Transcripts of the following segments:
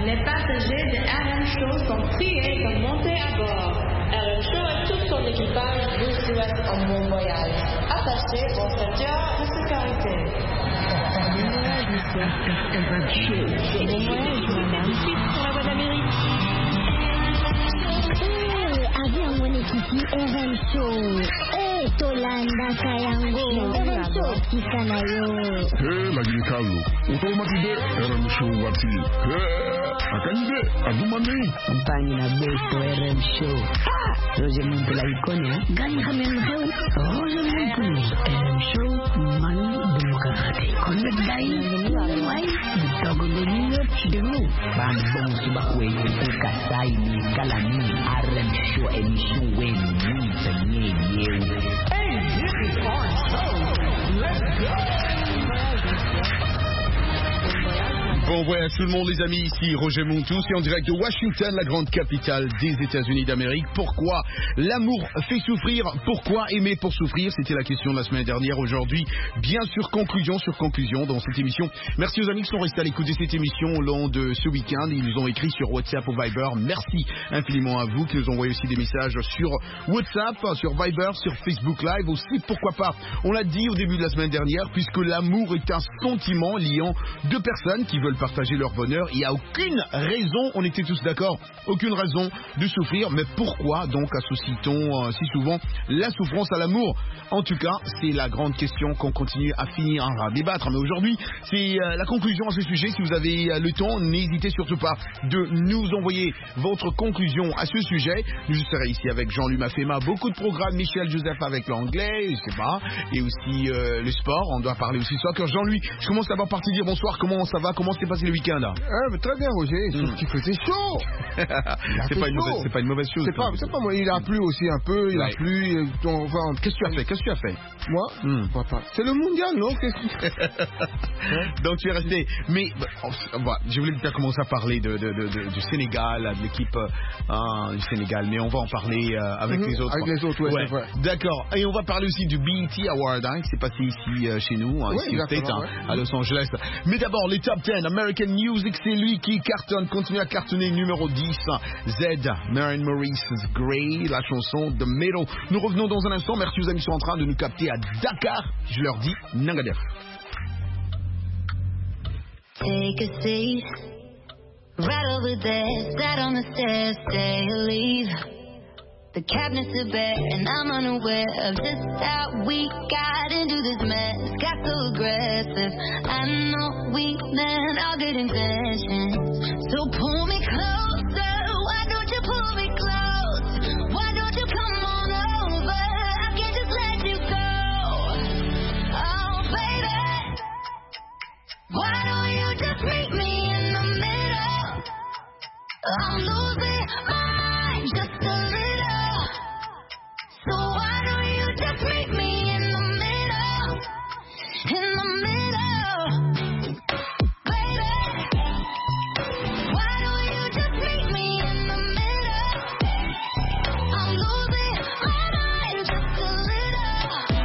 Les passagers de RM Show sont priés de monter à bord. RM Show et tout son équipage vous souhaitent un bon voyage. Attachez vos ceintures de sécurité. Bon voyage, monsieur. RM Show. Bon voyage, madame. Suite pour la voie d'Amérique. Avion mon équipe RM Show. Tolanda Kayango. RM Show Kisanayo. La Guinée-Calou. Automatisé RM Show Wati. Akanide Adumani. Compagnie na Beto RM Show. Roger Monte la Iconia. Gani Hamen Show. Roger Monte. RM Show. Manu Demokrati. Connect Dai. Wai. Togo Domino. Chidemo. Bang Bong Subakwe. Ukasai ni Kalani. RM Show émission Wen. Hey, this is our show. Let's go. Bon voyage tout le monde les amis, ici Roger Montou, c'est en direct de Washington, la grande capitale des États-Unis d'Amérique. Pourquoi l'amour fait souffrir? Pourquoi aimer pour souffrir? C'était la question de la semaine dernière. Aujourd'hui, bien sûr, conclusion sur conclusion dans cette émission. Merci aux amis qui sont restés à l'écoute de cette émission au long de ce week-end. Ils nous ont écrit sur WhatsApp ou Viber. Merci infiniment à vous qui nous envoyez aussi des messages sur WhatsApp, sur Viber, sur Facebook Live aussi. Pourquoi pas? On l'a dit au début de la semaine dernière, puisque l'amour est un sentiment liant deux personnes qui veulent partager leur bonheur. Il n'y a aucune raison, on était tous d'accord, aucune raison de souffrir. Mais pourquoi donc associe-t-on si souvent la souffrance à l'amour? En tout cas, c'est la grande question qu'on continue à finir à débattre. Mais aujourd'hui, c'est la conclusion à ce sujet. Si vous avez le temps, n'hésitez surtout pas de nous envoyer votre conclusion à ce sujet. Je serai ici avec Jean-Louis Mafema, beaucoup de programmes, Michel Joseph avec l'anglais, je sais pas, et aussi le sport. On doit parler aussi soccer. Jean-Louis, je commence à avoir parti dire bonsoir. Comment ça va? Comment s'est passé le week-end là? Très bien, Roger. Sauf qu'il faisait chaud. C'est pas une mauvaise chose. C'est pas moi. Il a plu aussi un peu. Il a plu. Enfin, qu'est-ce que tu as fait? Moi, papa. C'est le mondial, non? Donc tu es resté. Mais je voulais bien commencer à parler du Sénégal, de l'équipe du Sénégal, mais on va en parler avec les autres. Avec les autres, ouais. D'accord. Et on va parler aussi du BET Award qui s'est passé ici chez nous, ici au States, à Los Angeles. Mais d'abord, les top 10 American Music, c'est lui qui cartonne, continue à cartonner, numéro 10. Z, Maren Maurice's Grey, la chanson The Middle. Nous revenons dans un instant. Merci aux amis qui sont en train de nous capter à Dakar. Je leur dis Nangadef. Take a seat, right over there, sat on the stairs, stay or leave. The cabinets are bare and I'm unaware of just how we got into this mess. Got so aggressive, I know we meant all good intentions. So pull me closer, why don't you pull me close? Why don't you come on over, I can't just let you go. Oh baby, why don't you just meet me in the middle? I'm losing my mind just a little. So why don't you just meet me in the middle? In the middle, baby. Why don't you just meet me in the middle? I'm losing my mind just a little.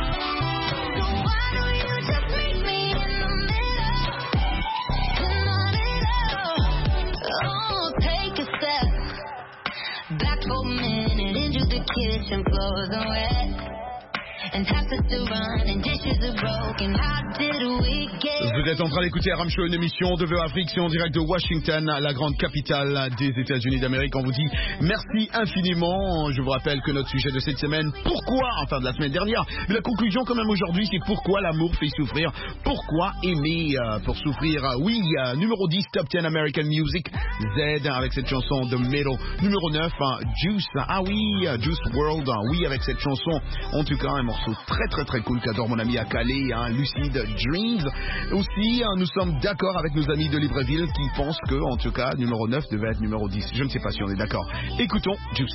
So why don't you just meet me in the middle? In the middle. Oh, take a step back for a minute into the kitchen, floors are wet, and taps are still running, dishes are broken. How did we get? Vous êtes en train d'écouter RM Show, une émission de VO Afrique, c'est en direct de Washington, la grande capitale des États-Unis d'Amérique. On vous dit merci infiniment. Je vous rappelle que notre sujet de cette semaine, pourquoi, enfin de la semaine dernière, mais la conclusion quand même aujourd'hui, c'est pourquoi l'amour fait souffrir. Pourquoi aimer pour souffrir? Oui, numéro 10, Top 10 American Music, Z avec cette chanson The Middle. Numéro 9, Juice, Juice WRLD, oui avec cette chanson. En tout cas, un morceau très cool qu'adore mon ami Akale, Lucid Dreams. Aussi, nous sommes d'accord avec nos amis de Libreville qui pensent que, en tout cas, numéro 9 devait être numéro 10. Je ne sais pas si on est d'accord. Écoutons Juice.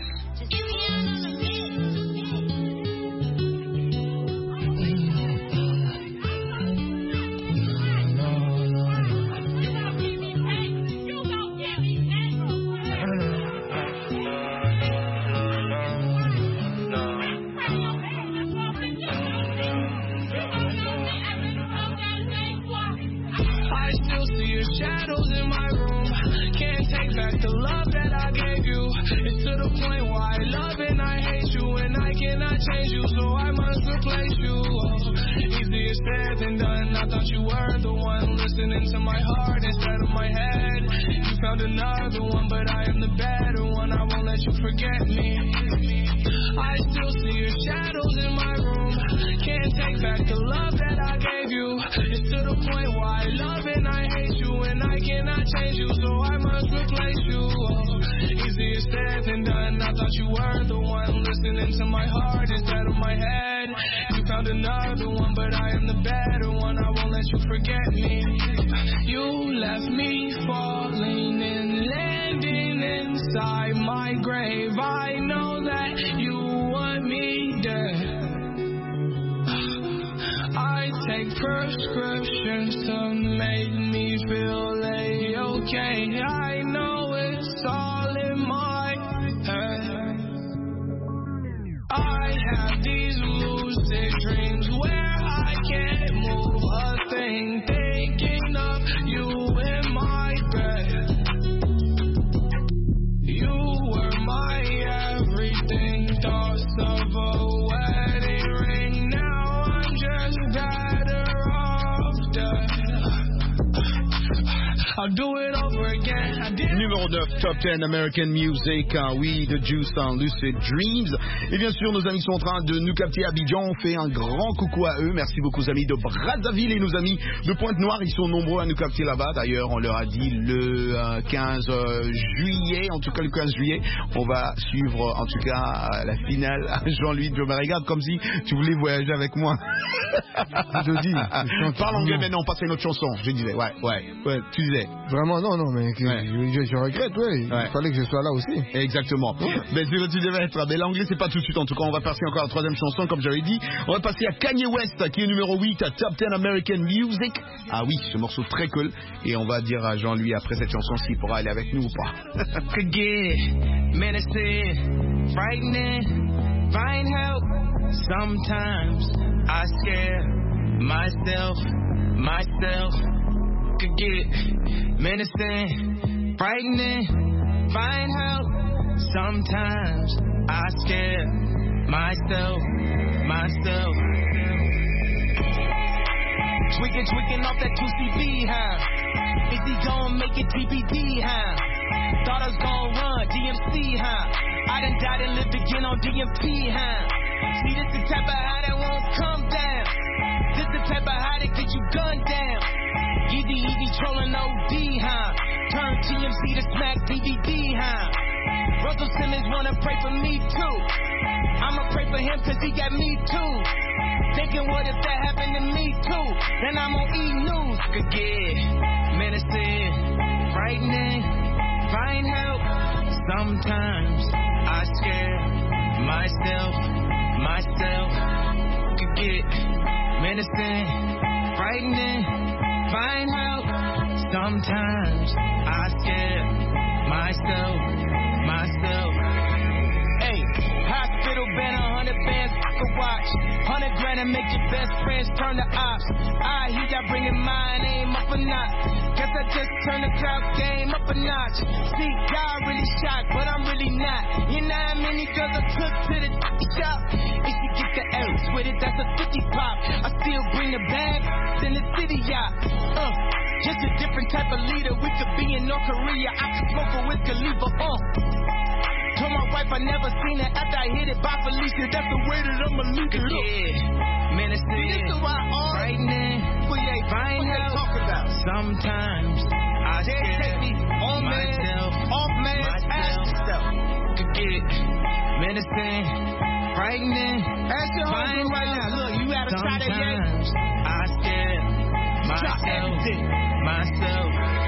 Shadows in my room, can't take back the love that I gave you. It's to the point where I love and I hate you, and I cannot change you, so I must replace you. Easier said than done. I thought you were the one listening to my heart instead of my head. You found another one, but I am the better one. I won't let you forget me. I still see your shadows in my room. Can't take back the love that I gave you. It's to the point where I love and I hate you, and I cannot change you, so I must replace you. Easier said than done. I thought you were the one listening to my heart instead of my head. You found another one, but I am the better one. I won't let you forget me. You left me falling and landing inside my grave. I know that you want me dead. I take prescriptions to make me feel A-okay. I know it's all in my head. I have these lucid dreams where I can't move a thing, thinking of you in my bed. You were my everything, thoughts of a wedding ring. Now I'm just better off dead. I'll do it over again. Numéro 9, Top 10 American Music, oui, The Juice en Lucid Dreams. Et bien sûr, nos amis sont en train de nous capter à Abidjan. On fait un grand coucou à eux. Merci beaucoup aux amis de Brazzaville et nos amis de Pointe-Noire. Ils sont nombreux à nous capter là-bas. D'ailleurs, on leur a dit le 15 juillet, en tout cas le 15 juillet, on va suivre en tout cas la finale. Jean-Louis, je me regarde comme si tu voulais voyager avec moi. Je dis. Parle anglais maintenant, passe à une autre chanson. Je disais, ouais, tu disais. Vraiment, non, mais je regrette, il fallait que je sois là aussi. Exactement. Mais c'est ce que tu devais être. Mais l'anglais, c'est pas tout de suite. En tout cas, on va passer encore à la troisième chanson, comme j'avais dit. On va passer à Kanye West, qui est numéro 8 à Top 10 American Music. Ah oui, ce morceau très cool. Et on va dire à Jean-Louis, après cette chanson, s'il pourra aller avec nous ou pas. Forget, menacing, frightening, find help. Sometimes I scare myself. Could get menacing, frightening, find help. Sometimes I scare myself. Tweaking off that 2CB, huh? Is he gon' make it TBD, huh? Thought I was gon' run DMC, huh? I done died and lived again on DMP, huh? See, this the type of high that won't come down. This the type of high that get you gunned down. Easy trolling OD, huh? Turn TMC to smack DVD, huh? Russell Simmons wanna pray for me too. I'ma pray for him cause he got me too. Thinking what if that happened to me too? Then I'm on E-News. Could get menacing, frightening, find help. Sometimes I scare myself. Could get menacing, frightening, find help. Sometimes I scare myself. Hey, hospital been 100 bands I could watch. 100 grand and make your best friends turn to ops. I hear y'all bringing my name up a notch. Guess I just turned the crowd game up a notch. See, y'all really shocked, but I'm really not. You know how many girls I took to the shop? If you get the L's with it, that's a 50 pop. I still bring the bags in the city yacht. Just a different type of leader. We could be in North Korea. I could smoke a Wiz Khalifa. Told my wife I never seen her after I hit it by Felicia. That's the way that I'ma leave it up. Yeah, menacing, frightening, find help. Sometimes I scare myself. Could get menacing, frightening, find right now. Look, you got a shot at that. I scare myself.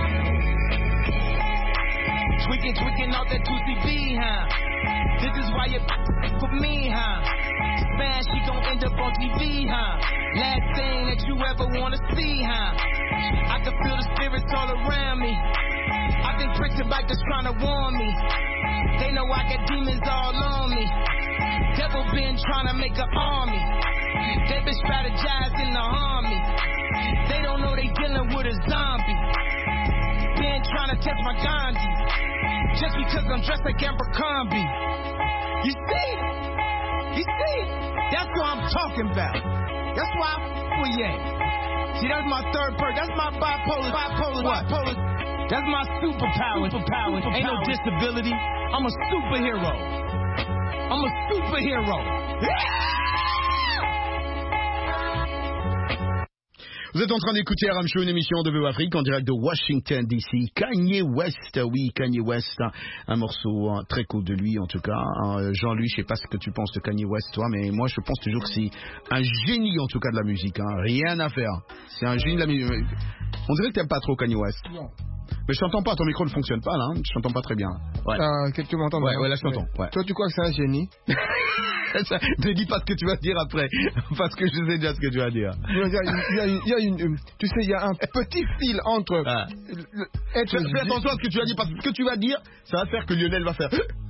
Tweaking off that 2CB, huh? This is why you for me, huh? Man, she gon' end up on TV, huh? Last thing that you ever wanna see, huh? I can feel the spirits all around me. I think prison bike just trying to warn me. They know I got demons all on me. Devil been trying to make an army. They been strategizing to harm me. They don't know they dealing with a zombie. Been trying to test my Gandhi. just because I'm dressed like Abercrombie. You see? That's what I'm talking about. That's why I with Ye. See, that's my third person. That's my bipolar. That's my superpower. Ain't no disability. I'm a superhero. Vous êtes en train d'écouter RM Show, une émission de VO Afrique en direct de Washington DC. Kanye West, oui, Kanye West, un morceau très cool de lui en tout cas. Jean-Louis, je sais pas ce que tu penses de Kanye West toi, mais moi je pense toujours que c'est un génie en tout cas de la musique, hein. Rien à faire. C'est un génie de la musique. On dirait que t'aimes pas trop Kanye West. Non. Mais je t'entends pas, ton micro ne fonctionne pas là, hein. Je t'entends pas très bien. Ouais. Qu'est-ce que tu m'entends? Ouais, là je t'entends. Ouais. Toi tu crois que c'est un génie? Ne dis pas ce que tu vas dire après, parce que je sais déjà ce que tu vas dire. Tu sais, il y a un petit fil entre être. Fais attention à ce que tu vas dire, parce que ce que tu vas dire, ça va faire que Lionel va faire.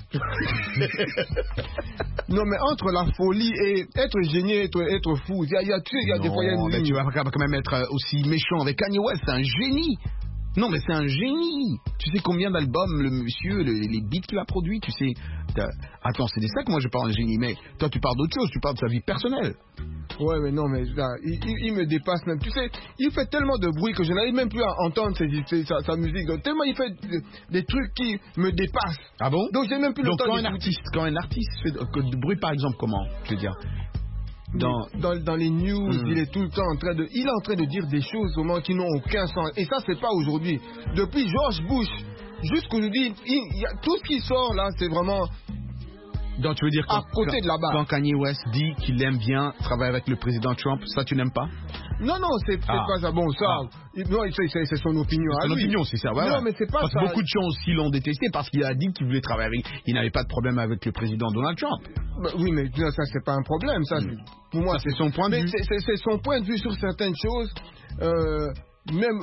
Non, mais entre la folie et être génie, être fou, il y a des fois. Mais tu vas quand même être aussi méchant avec Kanye West, c'est un génie. Non, mais c'est un génie. Tu sais combien d'albums le monsieur, les beats qu'il a produits, tu sais. Attends, c'est de ça que moi je parle de génie, mais toi tu parles d'autre chose, tu parles de sa vie personnelle. Ouais, mais non, mais là, il me dépasse même. Tu sais, il fait tellement de bruit que je n'arrive même plus à entendre sa musique. Tellement il fait des trucs qui me dépassent. Ah bon? Donc j'ai même plus le temps. Quand un artiste fait de bruit, par exemple, comment? Je veux dire. Dans les news, il est tout le temps en train de dire des choses vraiment qui n'ont aucun sens. Et ça, c'est pas aujourd'hui. Depuis George Bush jusqu'aujourd'hui, tout ce qui sort là, c'est vraiment. Donc tu veux dire à côté de la barre. Quand Kanye West dit qu'il aime bien travailler avec le président Trump, ça tu n'aimes pas? Non, c'est pas ça. Bon, ça, non, c'est son opinion. C'est son opinion, c'est ça. Ouais, non, mais c'est pas parce ça. Beaucoup de gens aussi l'ont détesté parce qu'il a dit qu'il voulait travailler avec. Il n'avait pas de problème avec le président Donald Trump. Bah, oui, mais ça c'est pas un problème. Ça, pour moi, c'est son point de vue. C'est son point de vue sur certaines choses. Même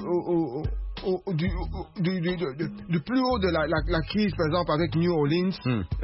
du plus haut de la crise, par exemple avec New Orleans,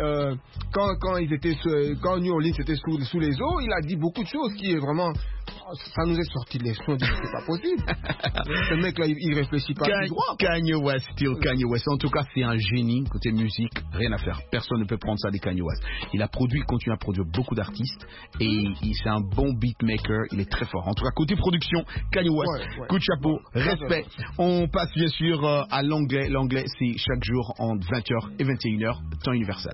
quand New Orleans était sous les eaux, il a dit beaucoup de choses qui est vraiment, ça nous est sorti de l'esprit, c'est pas possible. Ce mec là, il réfléchit pas du droit. Kanye West. En tout cas, c'est un génie côté musique, rien à faire. Personne ne peut prendre ça des Kanye West. Il continue à produire beaucoup d'artistes et c'est un bon beatmaker. Il est très fort. En tout cas, côté production, Kanye West, coup de chapeau, respect. On passe bien sûr à l'anglais. L'anglais, c'est chaque jour entre 20h et 21h, temps universel.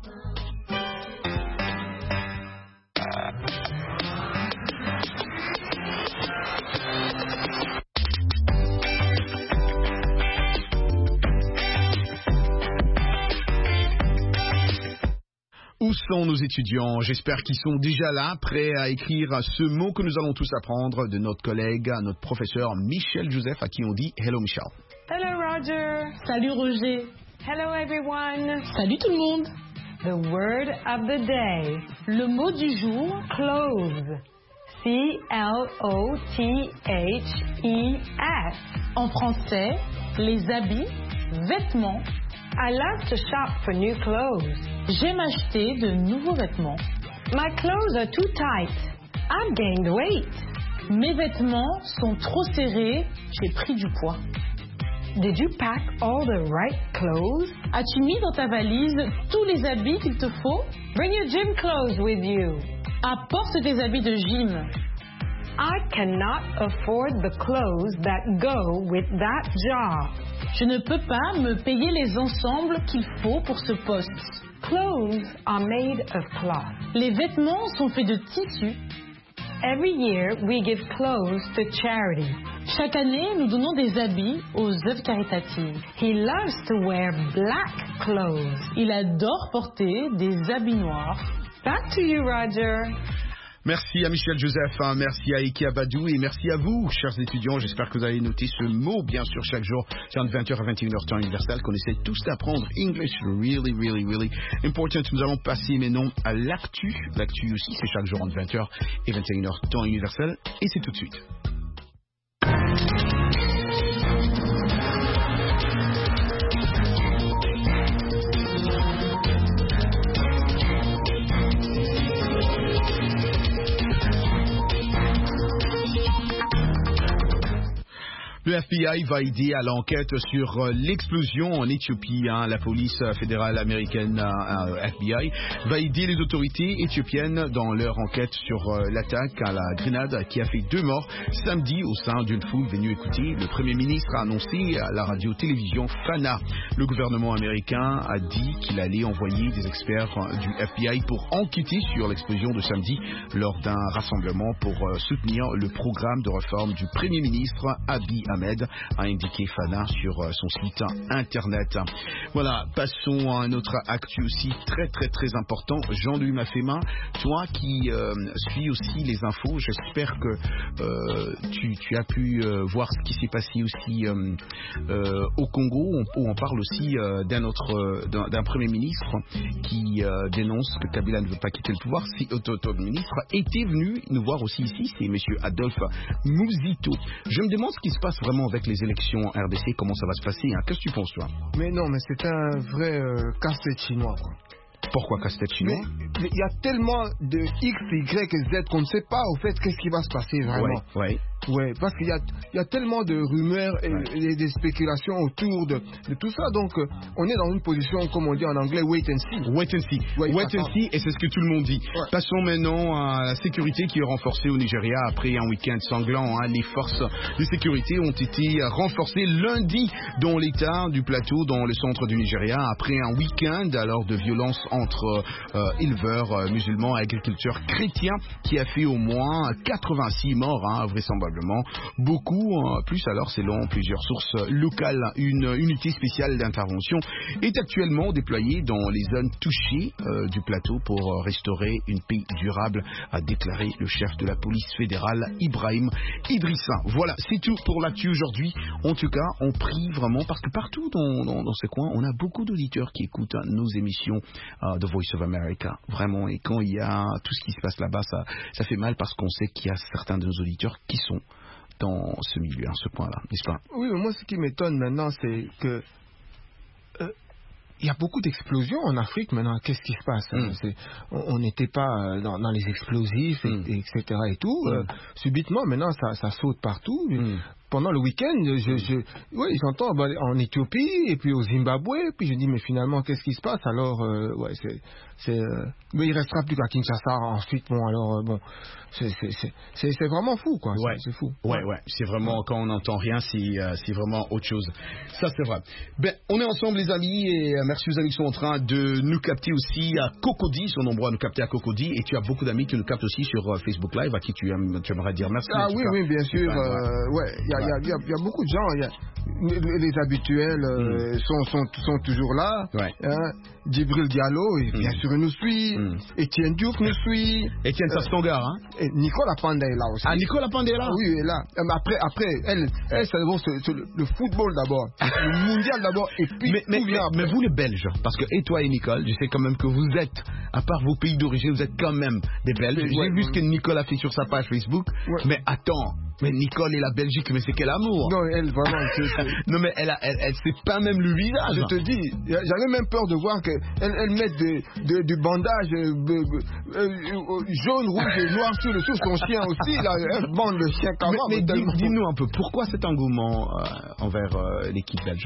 Où sont nos étudiants? J'espère qu'ils sont déjà là, prêts à écrire ce mot que nous allons tous apprendre de notre collègue, notre professeur Michel Joseph, à qui on dit Hello Michel. Hello Roger. Salut Roger. Hello everyone. Salut tout le monde. The word of the day. Le mot du jour, clothes. C-L-O-T-H-E-S. En français, les habits, vêtements. I love to shop for new clothes. J'aime acheter de nouveaux vêtements. My clothes are too tight. I've gained weight. Mes vêtements sont trop serrés, j'ai pris du poids. Did you pack all the right clothes? As-tu mis dans ta valise tous les habits qu'il te faut? Bring your gym clothes with you. Apporte tes habits de gym. I cannot afford the clothes that go with that job. Je ne peux pas me payer les ensembles qu'il faut pour ce poste. Clothes are made of cloth. Les vêtements sont faits de tissu. Every year we give clothes to charity. Chaque année, nous donnons des habits aux œuvres caritatives. He loves to wear black clothes. Il adore porter des habits noirs. Back to you, Roger. Merci à Michel Joseph, merci à Ike Abadou et merci à vous, chers étudiants. J'espère que vous avez noté ce mot, bien sûr, chaque jour. C'est entre 20h et 21h, temps universel, qu'on essaie tous d'apprendre. English, really, really, really important. Nous allons passer maintenant à l'actu. L'actu aussi, c'est chaque jour entre 20h et 21h, temps universel. Et c'est tout de suite. Le FBI va aider à l'enquête sur l'explosion en Éthiopie. La police fédérale américaine, FBI, va aider les autorités éthiopiennes dans leur enquête sur l'attaque à la grenade qui a fait 2 morts samedi au sein d'une foule venue écouter. Le Premier ministre a annoncé à la radio-télévision Fana. Le gouvernement américain a dit qu'il allait envoyer des experts du FBI pour enquêter sur l'explosion de samedi lors d'un rassemblement pour soutenir le programme de réforme du Premier ministre Abiy Ahmed, a indiqué Fana sur son site internet. Voilà, passons à un autre actu aussi très très très important. Jean-Louis Mafema, toi qui suis aussi les infos, j'espère que tu as pu voir ce qui s'est passé aussi au Congo, où on parle aussi d'un Premier ministre qui dénonce que Kabila ne veut pas quitter le pouvoir. Si le ministre était venu nous voir aussi ici, c'est M. Adolphe Mouzito. Je me demande ce qui se passe vraiment avec les élections RDC, comment ça va se passer. Qu'est-ce que tu penses, toi? Mais non, mais c'est un vrai casse-tête chinois, quoi. Pourquoi casse-tête chinois? Il y a tellement de X, Y, Z qu'on ne sait pas au fait qu'est-ce qui va se passer vraiment. Ouais, parce qu'il y a tellement de rumeurs et des spéculations autour de tout ça. Donc, on est dans une position, comme on dit en anglais, wait and see. Wait and see. Wait and see, et c'est ce que tout le monde dit. Ouais. Passons maintenant à la sécurité qui est renforcée au Nigeria après un week-end sanglant. Les forces de sécurité ont été renforcées lundi dans l'état du plateau, dans le centre du Nigeria, après un week-end alors de violence entre éleveurs musulmans et agriculteurs chrétiens qui a fait au moins 86 morts, vraisemblablement. Beaucoup plus alors selon plusieurs sources locales. Une unité spéciale d'intervention est actuellement déployée dans les zones touchées du plateau pour restaurer une paix durable, a déclaré le chef de la police fédérale Ibrahim Idrissa. Voilà, c'est tout pour l'actu aujourd'hui. En tout cas, on prie vraiment parce que partout dans ce coin, on a beaucoup d'auditeurs qui écoutent nos émissions The Voice of America. Vraiment, et quand il y a tout ce qui se passe là-bas, ça fait mal parce qu'on sait qu'il y a certains de nos auditeurs qui sont dans ce milieu, ce point-là, n'est-ce pas? Oui, mais moi, ce qui m'étonne maintenant, c'est que il y a beaucoup d'explosions en Afrique maintenant. Qu'est-ce qui se passe? On n'était pas dans les explosifs, etc. et tout. Subitement, maintenant, ça saute partout. Pendant le week-end, j'entends en Éthiopie et puis au Zimbabwe. Puis je dis, mais finalement, qu'est-ce qui se passe? Alors, mais il restera plus qu'à Kinshasa ensuite. Bon, alors, c'est vraiment fou, quoi. Ouais. C'est fou. Ouais. C'est vraiment, quand on n'entend rien, c'est vraiment autre chose. Ça, c'est vrai. Ben, on est ensemble, les amis, et merci aux amis qui sont en train de nous capter aussi à Cocody. Ils sont nombreux à nous capter à Cocody. Et tu as beaucoup d'amis qui nous captent aussi sur Facebook Live, à qui tu aimerais dire merci. Ah oui, bien sûr. Il y a beaucoup de gens. Les habituels sont toujours là. Ouais. Djibril Diallo, bien sûr, nous suit. Étienne Diouf nous suit. Étienne Sastongar, Et Nicolas Panda est là aussi. Ah, Nicolas Panda est là? Oui, il est là. Après, elle c'est le football d'abord. Le mondial d'abord. Et puis, mais vous, les Belges, parce que, et toi et Nicole, je sais quand même que vous êtes, à part vos pays d'origine, vous êtes quand même des Belges. J'ai vu ce que Nicole a fait sur sa page Facebook. Ouais. Mais attends. Mais Nicole et la Belgique, mais c'est quel amour! Non, elle, vraiment, non, mais elle sait pas même le visage. Je te dis, j'avais même peur de voir qu'elle mette du bandage jaune, rouge et noir sur son chien aussi, là. Elle bande le chien quand même. Mais dis-nous un peu, pourquoi cet engouement envers l'équipe belge?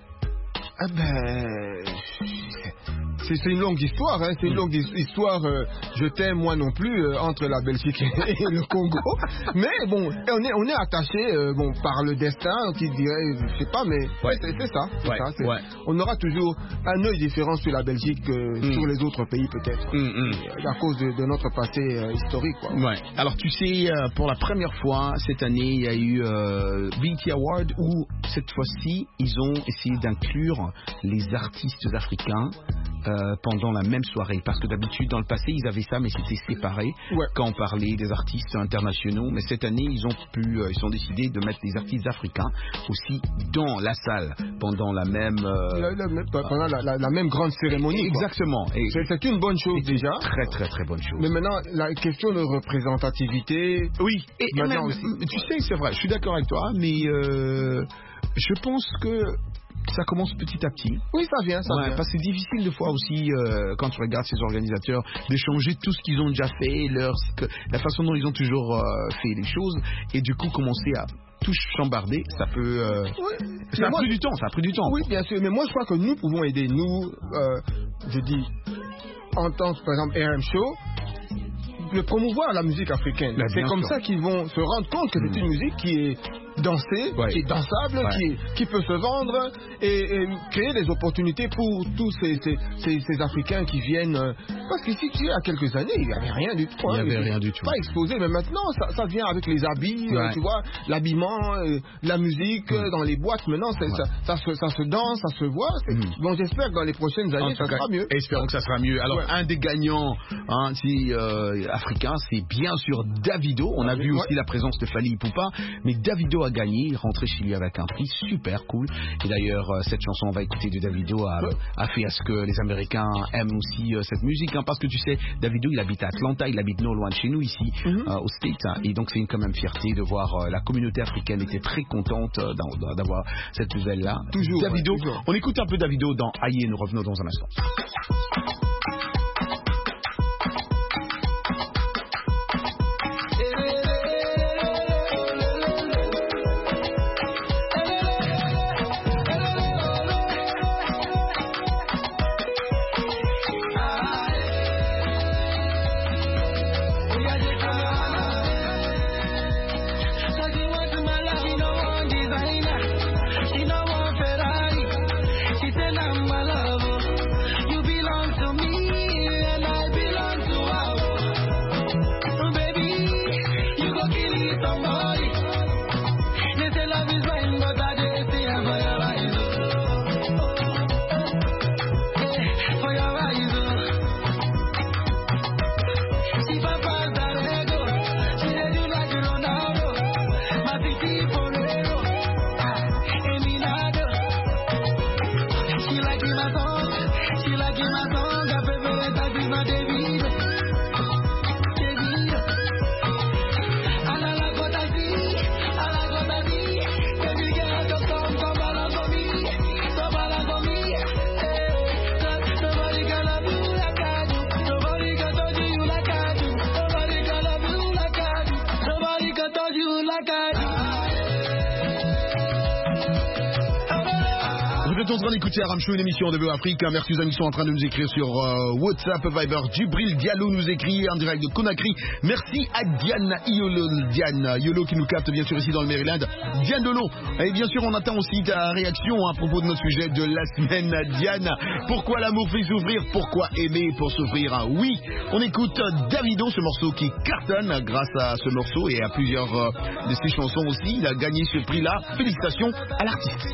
C'est une longue histoire, c'est une longue histoire, je t'aime moi non plus, entre la Belgique et le Congo. Mais bon, on est attaché par le destin, qui dirait, je sais pas, mais c'est ça. On aura toujours un œil différent sur la Belgique que sur les autres pays peut-être, à cause de notre passé historique, quoi. Ouais. Alors tu sais, pour la première fois cette année, il y a eu BET Award où cette fois-ci, ils ont essayé d'inclure les artistes africains pendant la même soirée, parce que d'habitude dans le passé ils avaient ça mais c'était séparé quand on parlait des artistes internationaux, mais cette année ils ont décidé de mettre les artistes africains aussi dans la salle pendant la même pendant la même grande cérémonie. Exactement. C'est une bonne chose déjà. Très très très bonne chose. Mais maintenant la question de représentativité. Oui. Et maintenant aussi. Tu sais, c'est vrai, je suis d'accord avec toi, mais je pense que ça commence petit à petit. Oui, ça vient. Parce que c'est difficile de fois aussi, quand tu regardes ces organisateurs, de changer tout ce qu'ils ont déjà fait, la façon dont ils ont toujours fait les choses, et du coup commencer à tout chambarder, ça peut... Ça a pris du temps. Oui, bien sûr, mais moi je crois que nous pouvons aider. Nous, je dis, en tant que, par exemple, RM Show, de promouvoir la musique africaine. C'est comme ça qu'ils vont se rendre compte que c'est une musique qui est dansée, qui est dansable, qui peut se vendre et créer des opportunités pour tous ces Africains qui viennent. Parce qu'ici, il y a quelques années, il n'y avait rien du tout. Il n'y avait rien du tout. Pas exposé, mais maintenant, ça vient avec les habits, tu vois, l'habillement, la musique dans les boîtes. Maintenant, ça se danse, ça se voit. Bon, j'espère que dans les prochaines années, ça sera mieux. Espérons que ça sera mieux. Alors, un des gagnants africains, c'est bien sûr Davido. On a vu aussi la présence de Fally Ipupa, mais Davido a gagné, rentré chez lui avec un prix super cool. Et d'ailleurs, cette chanson, on va écouter de Davido, a fait à ce que les Américains aiment aussi cette musique, parce que tu sais, Davido, il habite à Atlanta, il habite non loin de chez nous ici, au States, et donc c'est quand même fierté de voir la communauté africaine était très contente d'avoir cette nouvelle-là. Toujours. Davido, toujours. On écoute un peu Davido dans Aïe, nous revenons dans un instant. Vous êtes en train d'écouter RM Show, une émission de VO Afrique. Merci aux amis qui sont en train de nous écrire sur WhatsApp, Viber. Djibril Diallo nous écrit en direct de Conakry. Merci à Diane Yolo qui nous capte bien sûr ici dans le Maryland. Diane Dolo. Et bien sûr, on attend aussi ta réaction à propos de notre sujet de la semaine, Diane. Pourquoi l'amour fait souffrir? Pourquoi aimer pour souffrir? Oui, on écoute Davido, ce morceau qui cartonne grâce à ce morceau et à plusieurs de ses chansons aussi. Il a gagné ce prix-là. Félicitations à l'artiste.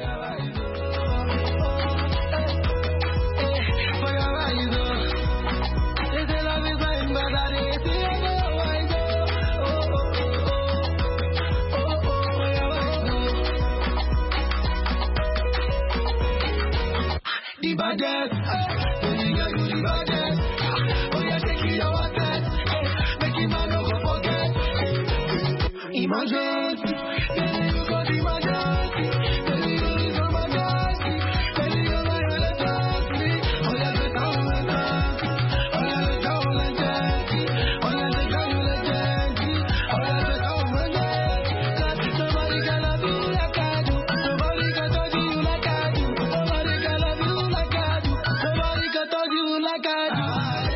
The baddest, baby girl, you the baddest. Oh yeah, take it your test, make him no go forget. Emergency, baby you got emergency, baby you is emergency, baby you know you're the dance. Oh yeah, the town and dance, oh yeah, the town and dance, oh yeah, the town and dance, oh yeah, the town and dance. Nobody can love you like I do, nobody can touch you like I do, nobody can love you like I do, nobody can touch you like I do.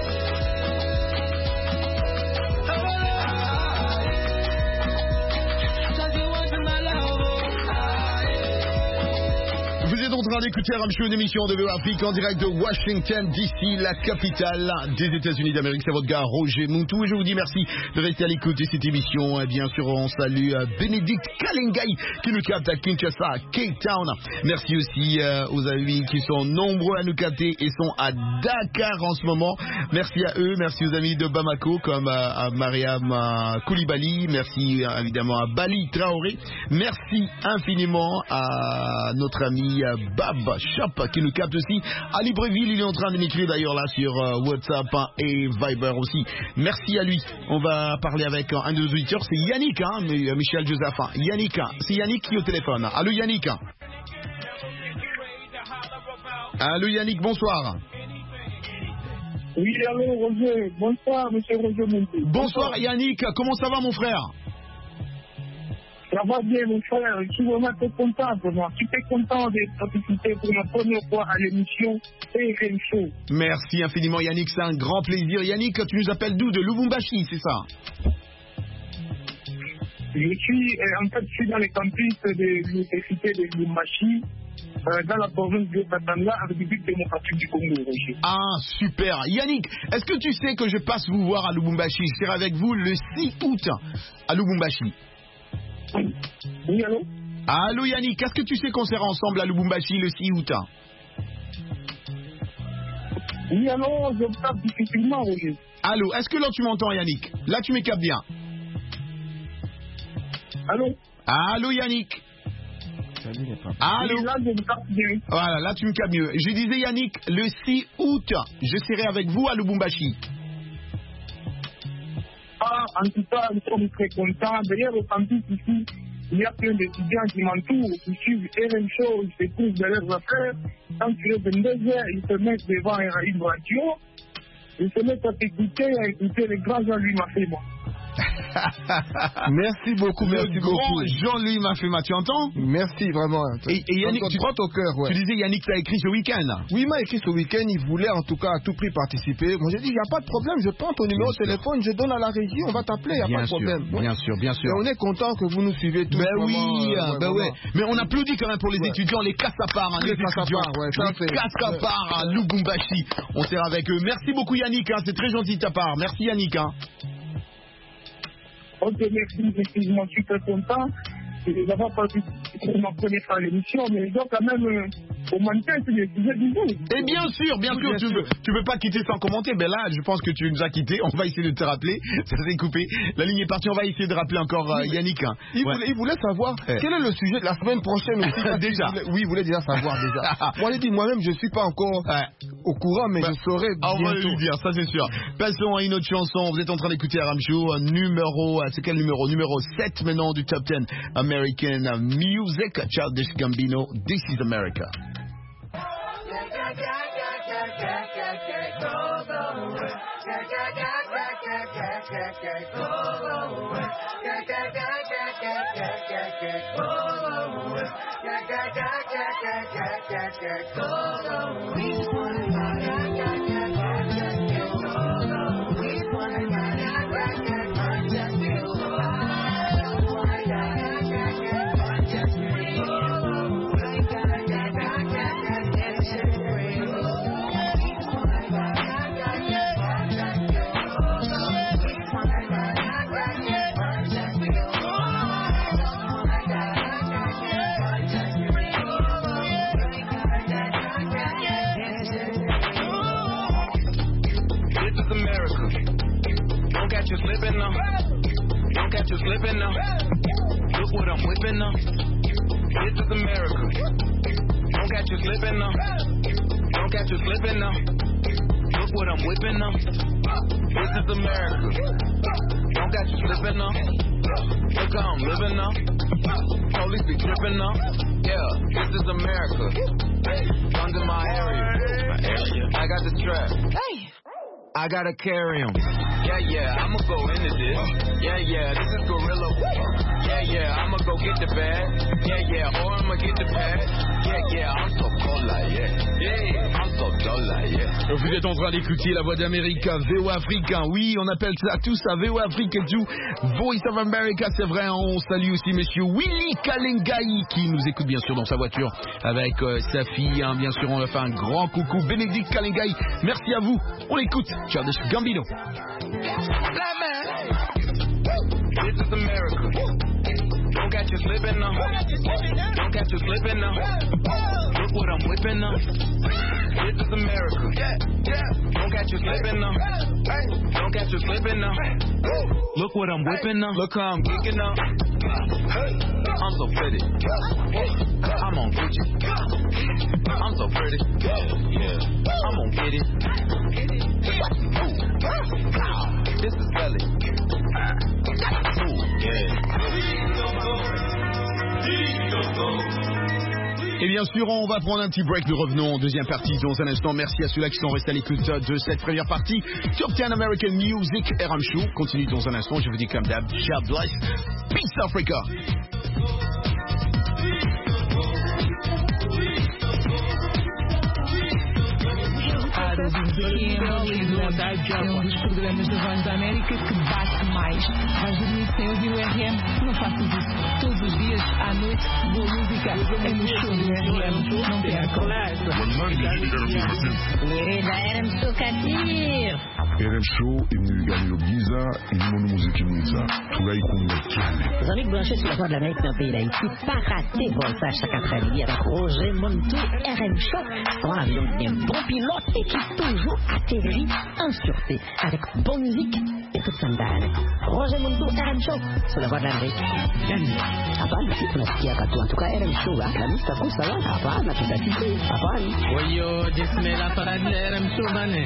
Vous êtes en train d'écouter RM Show, une émission de VO Afrique en direct de Washington DC, la capitale des États-Unis d'Amérique. C'est votre gars Roger Muntu et je vous dis merci de rester à l'écoute de cette émission. Et bien sûr, on salue Bénédicte Kalengai qui nous capte à Kinshasa, Cape Town. Merci aussi aux amis qui sont nombreux à nous capter et sont à Dakar en ce moment. Merci à eux, merci aux amis de Bamako comme à Mariam Koulibaly. Merci évidemment à Bali Traoré. Merci infiniment à notre ami Bab Shop qui nous capte aussi à Libreville. Il est en train de m'écrire d'ailleurs là sur WhatsApp et Viber aussi. Merci à lui. On va parler avec un de nos auditeurs. C'est Yannick, Michel Joseph. Yannick, c'est Yannick qui est au téléphone. Allô Yannick. Allô Yannick, bonsoir. Oui, allô Roger. Bonsoir, monsieur Roger Monté. Bonsoir Yannick, comment ça va mon frère? Ça va bien mon frère, je suis vraiment très content pour moi. Je suis très content de participer pour la première fois à l'émission RM Show. Merci infiniment Yannick, c'est un grand plaisir. Yannick, tu nous appelles d'où? De Lubumbashi, c'est ça? Je suis dans le campus de l'université de Lubumbashi, dans la province de Katanga, en République démocratique du Congo, Roger. Ah, super. Yannick, est-ce que tu sais que je passe vous voir à Lubumbashi? Je serai avec vous le 6 août à Lubumbashi. Oui, allô? Allô Yannick, est-ce que tu sais qu'on sera ensemble à Lubumbashi le 6 août? Oui, allô, je vous tape difficilement, Roger. Allô, est-ce que là tu m'entends Yannick? Là tu m'écapes bien. Allô? Allô Yannick? Allô? Oui, là, je vous tape bien. Voilà, là tu me captes mieux. Je disais Yannick, le 6 août, je serai avec vous à Lubumbashi. Ah, en tout cas, nous sommes très contents. D'ailleurs, au campus ici, il y a plein d'étudiants qui m'entourent, qui suivent RM Show, ils se trouvent dans leurs affaires. Quand il est 22h, ils se mettent devant une radio, ils se mettent à écouter les grands Jean-Louis Mafema. Merci beaucoup, merci beaucoup. Jean-Louis Mafema, tu entends? Merci vraiment. Et Yannick, tu crois au cœur, ouais. Tu disais Yannick t'a écrit ce week-end? Oui, il m'a écrit ce week-end, il voulait en tout cas à tout prix participer. Moi j'ai dit, il n'y a pas de problème, je prends ton numéro de téléphone, je donne à la régie, on va t'appeler, il n'y a pas de problème. Bien sûr, bien sûr. Et on est content que vous nous suivez tous. Ben oui, ouais. Mais on applaudit quand même pour les étudiants, les casse à part, les casse à part à Lubumbashi. On sera avec eux. Merci beaucoup Yannick, c'est très gentil de ta part. Merci Yannick. Ok, merci, effectivement, je suis très content. Je n'ai pas participé pour ma première fois à l'émission, mais je dois quand même commenter sur les sujets du jour. Et bien sûr, tu veux pas quitter sans commenter. Ben là, je pense que tu nous as quitté. On va essayer de te rappeler. Ça s'est coupé. La ligne est partie. On va essayer de rappeler encore Yannick. Il voulait savoir quel est le sujet de la semaine prochaine aussi. Déjà. Oui, il voulait déjà savoir déjà. Moi, j'ai dit moi-même, je suis pas encore au courant, mais je saurai bientôt. On va lui dire, ça c'est sûr. Passons à une autre chanson. Vous êtes en train d'écouter RM Show, c'est quel numéro? Numéro 7 maintenant du Top 10 American Music. Childish Gambino, This is America. You slipping now. Don't catch you slipping now. Look what I'm whipping now. This is America. Don't catch you slipping now. Don't catch you slipping now. Look what I'm whipping now. This is America. Don't catch you slipping now. Look how I'm living now. Police be tripping now. Yeah, this is America. Under my area. I got the strap. I gotta carry him. Yeah, I'ma go into this. Yeah, this is Gorilla. Yeah, I'ma go get the bag. Yeah, or I'ma get the bag. Yeah, I'm so cold like yeah, I'm so dull like yeah. Vous êtes en train d'écouter la voix d'Amérique, VOA Afrique. Oui, on appelle ça tout ça, VOA Afrique et tout. Voice of America, c'est vrai. On salue aussi monsieur Willy Kalengai qui nous écoute bien sûr dans sa voiture avec sa fille. Bien sûr, on va faire un grand coucou. Bénédicte Kalengai, merci à vous. On l'écoute. Childish Gambino. Black man, this is America. Don't catch you slipping now. Don't catch you slipping now. Look what I'm whipping now. This is America. Don't catch you slipping now. Don't catch you slipping now. Look what I'm whipping now. Look how I'm geeking now. I'm so pretty. I'm on Gucci. I'm so pretty. I'm on get it. This is Belly. Ooh, yeah. Et bien sûr, on va prendre un petit break. Nous revenons en deuxième partie dans un instant. Merci à ceux-là qui sont restés à l'écoute de cette première partie. Top 10 American Music, RM Show. Continue dans un instant. Je vous dis comme d'hab, God bless. Peace Africa. É um dos programas da Voz da América que bate mais. Vais dormir sem ouvir o RM? Não faças isso. Todos os dias, à noite, boa música é no show do RM. Não percam. RM Show Katir. RM Show imegani Giza ilimono muziki mwiza tugai kumwekane. Jean-Luc Blanchet sur la Voix de l'Amérique dans le pays d'Haïti. Pas raté pour ça chaque après-midi avec Roger Montou, RM Show. Dans l'avion d'un bon pilote et qui toujours atterrit en sûreté avec bonne musique et toute sandale. Roger Montou, RM Show sur la Voix de l'Amérique. Hapana, si tunasikia katu. En tout cas, RM Show, la mista kusa wa. Hapana, tutasikia. Hapana. Oyo, jisme la parade RM Show bane.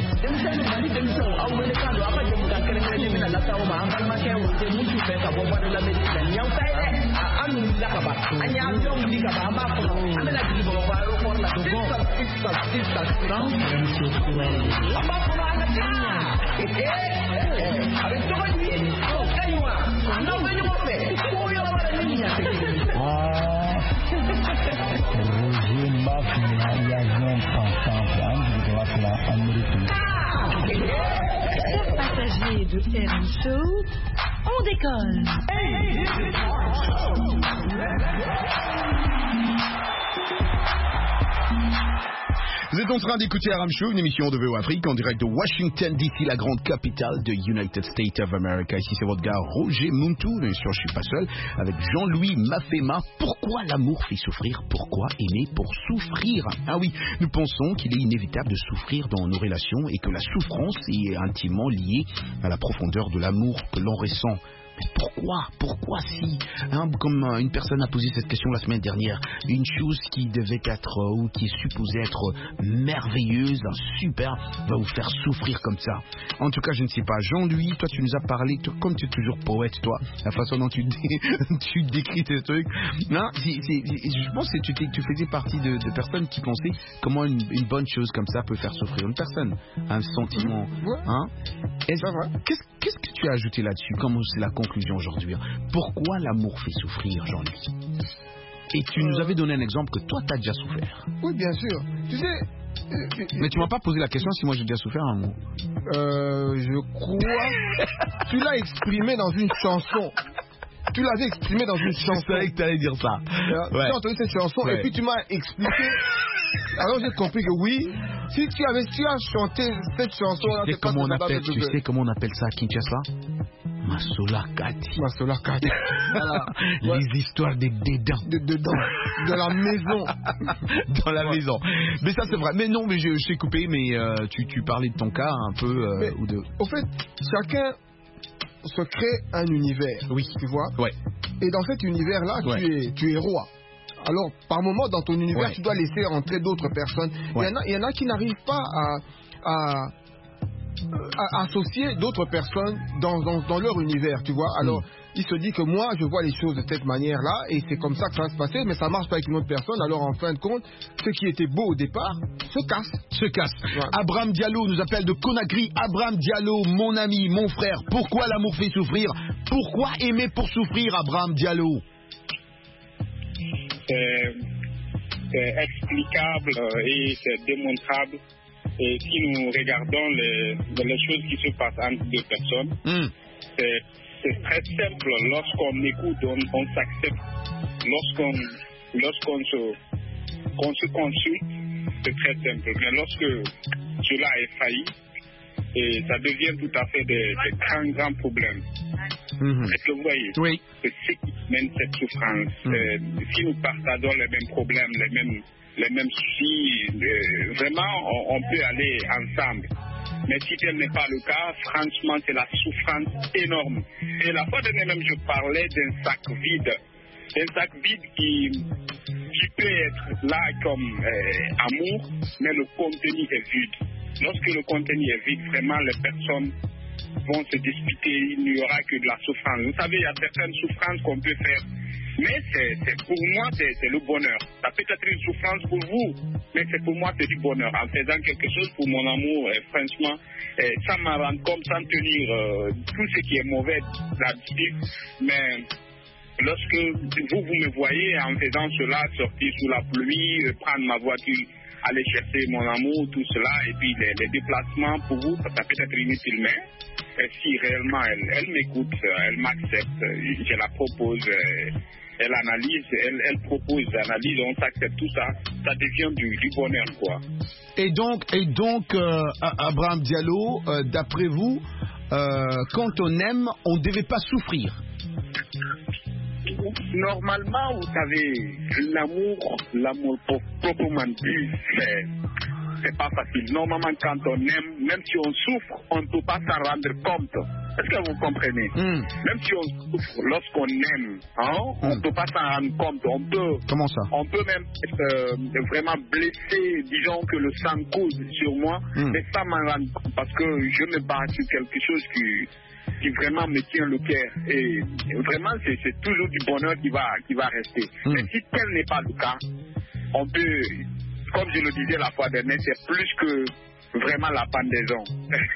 Chers passagers de RM Show, on décolle. Vous êtes en train d'écouter RM Show, une émission de VO Afrique en direct de Washington DC, la grande capitale de United States of America. Ici c'est votre gars Roger Montou, bien sûr je suis pas seul, avec Jean-Louis Mafema. Pourquoi l'amour fait souffrir? Pourquoi aimer pour souffrir? Ah oui, nous pensons qu'il est inévitable de souffrir dans nos relations et que la souffrance est intimement liée à la profondeur de l'amour que l'on ressent. Mais pourquoi si comme une personne a posé cette question la semaine dernière, une chose qui devait être ou qui est supposée être merveilleuse, super, va vous faire souffrir comme ça. En tout cas, je ne sais pas. Jean-Louis, toi tu nous as parlé, comme tu es toujours poète, toi, la façon dont tu décris tes trucs. Non, je pense que tu faisais partie de personnes qui pensaient comment une bonne chose comme ça peut faire souffrir une personne. Un sentiment. Hein? Qu'est-ce que tu as ajouté là-dessus? Comment c'est la conclusion aujourd'hui? Pourquoi l'amour fait souffrir, Jean-Louis? Et tu nous avais donné un exemple que toi, tu as déjà souffert. Oui, bien sûr. Tu sais... Mais tu m'as pas posé la question si moi j'ai déjà souffert un mot. Je crois... Tu l'as exprimé dans une chanson. Tu l'avais exprimé dans une chanson. Je savais que tu allais dire ça. Tu as entendu cette chanson et puis tu m'as expliqué. Alors j'ai compris que oui, si tu as chanté cette chanson-là, tu sais comment on appelle ça à Kinshasa? Masolakati. Voilà. Les histoires des dedans. De la maison. Dans la maison. Mais ça c'est vrai. Mais non, mais je t'ai coupé, mais tu parlais de ton cas un peu. Au fait, chacun se crée un univers. Oui. Tu vois? Ouais. Et dans cet univers-là, tu es roi. Alors, par moment, dans ton univers, tu dois laisser entrer d'autres personnes. Ouais. Il y en a qui n'arrivent pas à associer d'autres personnes dans leur univers, tu vois. Alors, il se dit que moi, je vois les choses de cette manière-là, et c'est comme ça que ça va se passer, mais ça marche pas avec une autre personne. Alors, en fin de compte, ce qui était beau au départ se casse. Ouais. Abraham Diallo nous appelle de Conakry. Abraham Diallo, mon ami, mon frère, pourquoi l'amour fait souffrir? Pourquoi aimer pour souffrir, Abraham Diallo? C'est explicable et c'est démontrable. Et si nous regardons les choses qui se passent entre deux personnes, c'est très simple. Lorsqu'on écoute, on s'accepte. Lorsqu'on se consulte, c'est très simple. Mais lorsque cela est failli, et ça devient tout à fait des grands problèmes. Est-ce que vous voyez? Oui. C'est ce qui mène cette souffrance. Si nous partageons les mêmes problèmes, les mêmes soucis, vraiment, on peut aller ensemble. Mais si tel n'est pas le cas, franchement, c'est la souffrance énorme. Et la fois dernière même, je parlais d'un sac vide. Un sac vide qui peut être là comme amour, mais le contenu est vide. Lorsque le contenu est vide, vraiment, les personnes vont se disputer, il n'y aura que de la souffrance. Vous savez, il y a certaines souffrances qu'on peut faire. Mais pour moi, c'est le bonheur. Ça peut être une souffrance pour vous, mais pour moi, c'est du bonheur. En faisant quelque chose pour mon amour, franchement, sans m'en rendre compte, sans tenir tout ce qui est mauvais là-dessus. Mais lorsque vous me voyez en faisant cela, sortir sous la pluie, prendre ma voiture, aller chercher mon amour, tout cela, et puis les déplacements pour vous, ça peut être inutile, mais si réellement elle m'écoute, elle m'accepte, je la propose, elle analyse, elle propose l'analyse, on s'accepte tout ça, ça devient du bonheur, quoi. Et donc Abraham Diallo, d'après vous, quand on aime, on ne devait pas souffrir. Normalement, vous savez, l'amour proprement dit, c'est pas facile. Normalement, quand on aime, même si on souffre, on ne peut pas s'en rendre compte. Est-ce que vous comprenez? Même si on souffre, lorsqu'on aime, on ne peut pas s'en rendre compte. Comment ça? On peut même être vraiment blessé, disons que le sang coule sur moi, mais sans m'en rendre compte, parce que je me bats sur quelque chose qui vraiment me tient le cœur. Et vraiment, c'est toujours du bonheur qui va rester. Mais si tel n'est pas le cas, on peut, comme je le disais la fois dernière, c'est plus que vraiment la pendaison.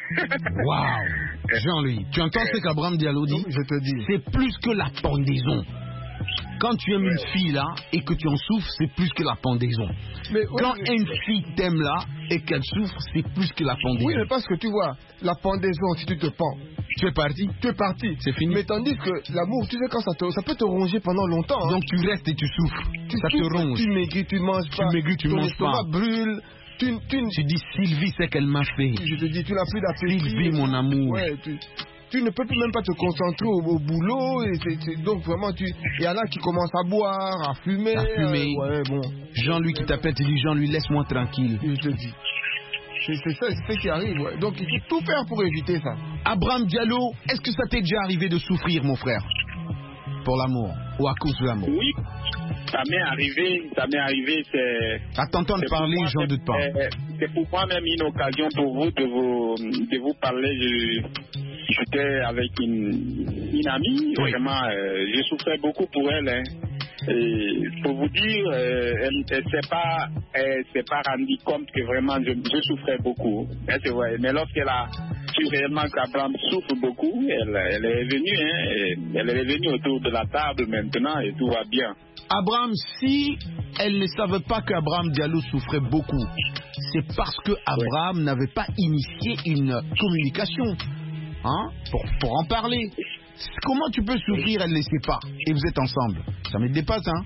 Waouh! Jean-Louis, tu entends ce qu'Abraham Diallo dit? Je te dis. C'est plus que la pendaison. Quand tu aimes une fille là et que tu en souffres, c'est plus que la pendaison. Mais quand une fille t'aime là et qu'elle souffre, c'est plus que la pendaison. Oui, mais parce que tu vois, la pendaison, si tu te pends, tu es parti. C'est fini. Mais tandis que l'amour, tu sais, quand ça peut te ronger pendant longtemps. Donc tu restes et tu souffres. Ça te ronge. Tu maigris, tu manges pas. Tu maigris, tu manges pas. Ton estomac brûle. Tu dis Sylvie, c'est qu'elle m'a fait. Je te dis, tu n'as plus d'appétit. Sylvie, mon amour. Ouais, tu ne peux plus même pas te concentrer au boulot. Donc vraiment, il y en a qui commencent à boire, à fumer. Ouais, bon. Jean-Louis qui t'appelle, tu dis Jean-Louis, laisse-moi tranquille. Je te dis. C'est ça, c'est ce qui arrive. Ouais. Donc il faut tout faire pour éviter ça. Abraham Diallo, est-ce que ça t'est déjà arrivé de souffrir, mon frère, pour l'amour ou à cause de l'amour? Oui, ça m'est arrivé. À t'entendre parler, j'en doute pas. C'est pour moi même une occasion pour vous de vous parler. J'étais avec une amie, vraiment, je souffrais beaucoup pour elle. Hein. Et pour vous dire, elle ne s'est pas rendue compte que vraiment je souffrais beaucoup. C'est vrai. Mais lorsqu'elle a su réellement qu'Abraham souffre beaucoup, elle est venue. Hein, elle est venue autour de la table maintenant et tout va bien. Abraham, si elle ne savait pas qu'Abraham Diallo souffrait beaucoup, c'est parce que Abraham n'avait pas initié une communication. Hein, pour en parler. Comment tu peux souffrir, elle ne le sait pas, et vous êtes ensemble? Ça me dépasse, hein?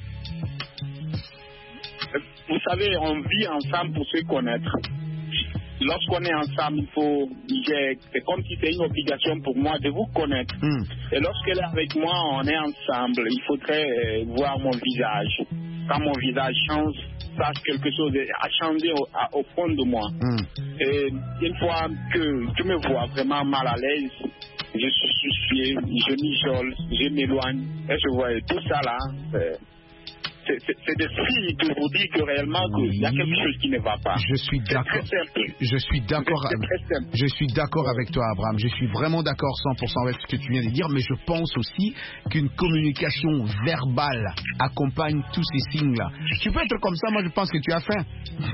Vous savez, on vit ensemble pour se connaître. Lorsqu'on est ensemble, c'est comme si c'était une obligation pour moi de vous connaître. Et lorsqu'elle est avec moi, on est ensemble. Il faudrait voir mon visage. Quand mon visage change, sache quelque chose a changé au fond de moi. Et une fois que tu me vois vraiment mal à l'aise, je suis soucié, je m'isole, je m'éloigne. Et je vois tout ça là. C'est des signes pour vous dire que réellement il y a quelque chose qui ne va pas. Je suis d'accord. Je suis d'accord avec toi, Abraham. Je suis vraiment d'accord 100% avec ce que tu viens de dire, mais je pense aussi qu'une communication verbale accompagne tous ces signes-là. Tu peux être comme ça, moi je pense que tu as faim.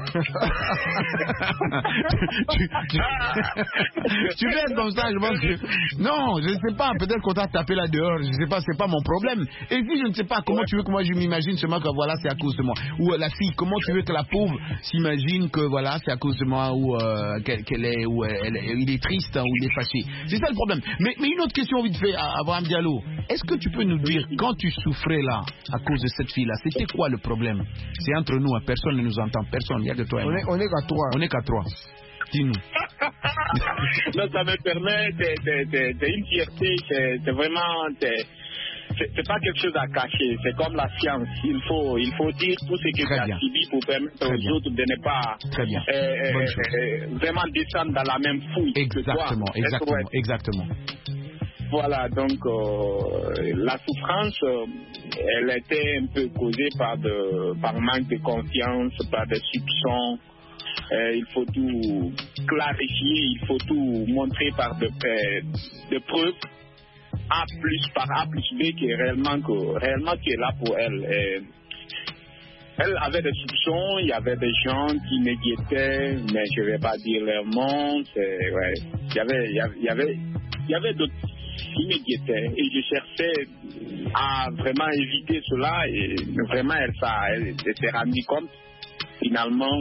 Tu peux être comme ça, je pense que... Non, je ne sais pas, peut-être qu'on t'a tapé là dehors, je ne sais pas, c'est pas mon problème. Et si je ne sais pas, comment tu veux que moi je m'imagine seulement que voilà, c'est à cause de moi. Ou la fille, comment tu veux que la pauvre s'imagine que voilà, c'est à cause de moi, ou qu'elle est, ou il est triste, hein, ou il est fâché. C'est ça le problème. Mais une autre question vite fait à Abraham Diallo. Est-ce que tu peux nous dire, quand tu souffrais là, à cause de cette fille-là, c'était quoi le problème? C'est entre nous, hein, personne ne nous entend, personne, il n'y a que toi et moi. On est qu'à trois. On est qu'à trois. Dis-nous. Non, ça me permet une fierté, c'est vraiment... C'est pas quelque chose à cacher, c'est comme la science. Il faut dire tout ce que tu as subi pour permettre aux autres de ne pas vraiment descendre dans la même fouille. Exactement. Voilà, donc la souffrance, elle était un peu causée par manque de confiance, par des soupçons. il faut tout clarifier, il faut tout montrer par de preuves. A plus par A plus B qui est réellement qui est là pour elle. Elle avait des soupçons, il y avait des gens qui me guettaient, mais je ne vais pas dire leur nom. Ouais. Il y avait d'autres qui me guettaient et je cherchais à vraiment éviter cela et vraiment elle s'est rendue compte. Finalement,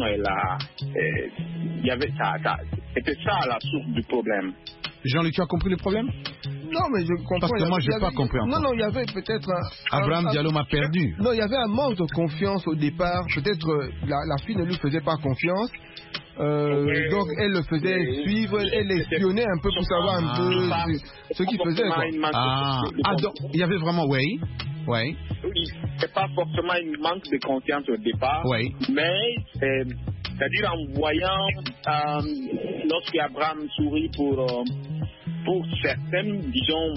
c'était ça la source du problème. Jean-Luc, tu as compris le problème? Non, mais je comprends. Parce que moi, je n'ai pas compris encore. Non, il y avait peut-être Abraham Diallo m'a perdu. Non, il y avait un manque de confiance au départ. Peut-être la fille ne lui faisait pas confiance. Donc, elle le faisait suivre, elle espionnait un peu pour savoir un peu ce qu'il faisait. Donc, il y avait vraiment, oui. Oui, c'est pas forcément un manque de confiance au départ, mais c'est-à-dire en voyant, lorsque Abraham sourit pour certaines, disons,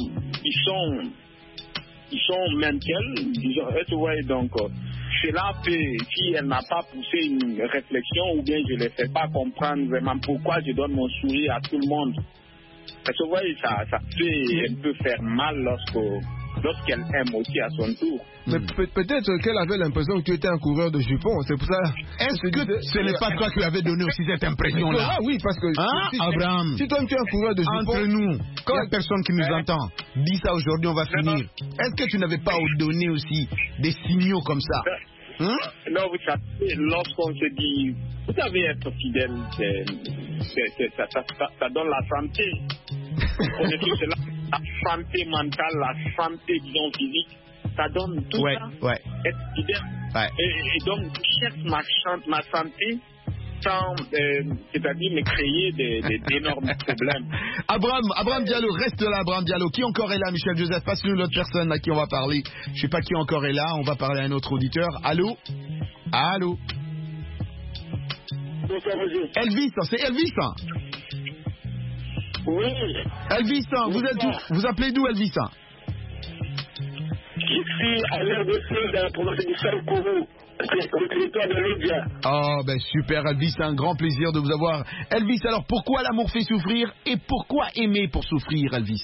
ils sont même qu'elle, disons, donc cela peut, si elle n'a pas poussé une réflexion ou bien je ne les fais pas comprendre vraiment pourquoi je donne mon sourire à tout le monde. Parce que vous voyez, ça peut un peu faire mal lorsqu'elle aime aussi à son tour. Mais peut-être qu'elle avait l'impression que tu étais un coureur de jupons, c'est pour ça. Est-ce que ce n'est pas toi qui lui avais donné aussi cette impression-là? Oui, parce que Abraham, si toi tu es un coureur de jupons... Entre nous, quand il n'y a personne qui nous entend, dis ça aujourd'hui, on va finir. Est-ce que tu n'avais pas donné aussi des signaux comme ça? Non, vous savez, lorsqu'on se dit, vous savez, être fidèle, ça donne la santé. On est tous là, la santé mentale, la santé, disons, physique, ça donne tout ça. Être fidèle. Et donc, je cherche ma santé sans, c'est-à-dire me créer d'énormes problèmes. Abraham Diallo, reste là, Abraham Diallo. Qui encore est là, Michel Joseph? Passe-nous l'autre personne à qui on va parler. Je ne sais pas qui encore est là, on va parler à un autre auditeur. Allô? Elvis, c'est Elvis. Oui. Elvis, vous êtes où? Vous appelez d'où, Elvis? Je suis à l'RDC dans la province du Saint-Kourou. Le territoire de Lydia. Oh, ben super, Elvis, c'est un grand plaisir de vous avoir. Elvis, alors pourquoi l'amour fait souffrir et pourquoi aimer pour souffrir, Elvis?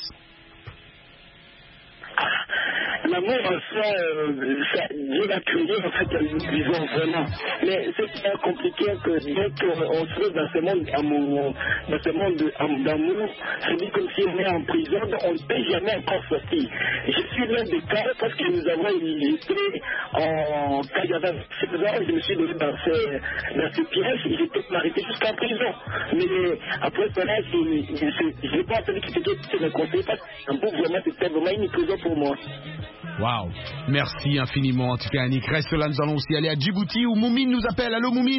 L'amour en soi, Dieu l'a créé, en fait, nous vivons vraiment. Mais c'est très compliqué que dès qu'on se trouve dans ce monde d'amour, c'est dit comme si on est en prison, on ne peut jamais encore sortir. Je suis l'un des cas parce que nous avons été quand j'avais 16 ans, je me suis donné dans ces pièges, j'étais arrêté jusqu'en prison. Mais après cela, je n'ai pas entendu que c'était me conseiller parce que vraiment, c'était vraiment une prison pour moi. Wow, merci infiniment en tout cas Annick. Reste là, nous allons aussi aller à Djibouti où Moumine nous appelle. Allô Moumine.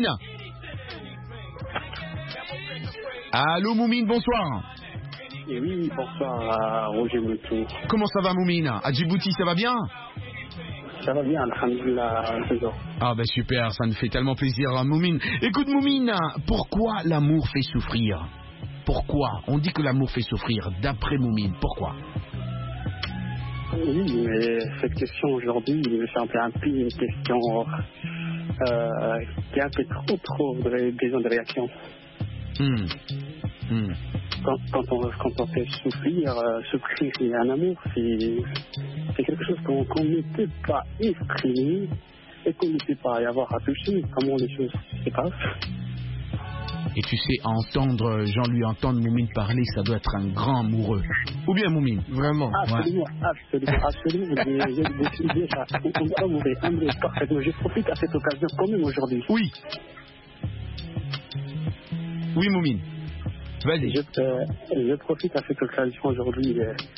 Allô Moumine, bonsoir. Et oui, bonsoir Roger Moutou. Comment ça va Moumine? À Djibouti ça va bien? Ça va bien, alhamdoulilah. Ah ben super, ça me fait tellement plaisir Moumine. Écoute Moumine, pourquoi l'amour fait souffrir? Pourquoi? On dit que l'amour fait souffrir, d'après Moumine, pourquoi? Oui, mais cette question aujourd'hui, il me semble un peu une question qui a un peu trop besoin de réaction. Quand on fait souffrir et un amour, c'est quelque chose qu'on ne peut pas exprimer et qu'on ne peut pas y avoir à toucher. Comment les choses se passent. Et tu sais, entendre Moumine parler, ça doit être un grand amoureux. Ou bien Moumine? Vraiment. Absolument. Je suis déjà amoureux, parfaitement. Je profite à cette occasion quand même aujourd'hui. Oui. Oui, Moumine. Vas-y. Je profite à cette occasion aujourd'hui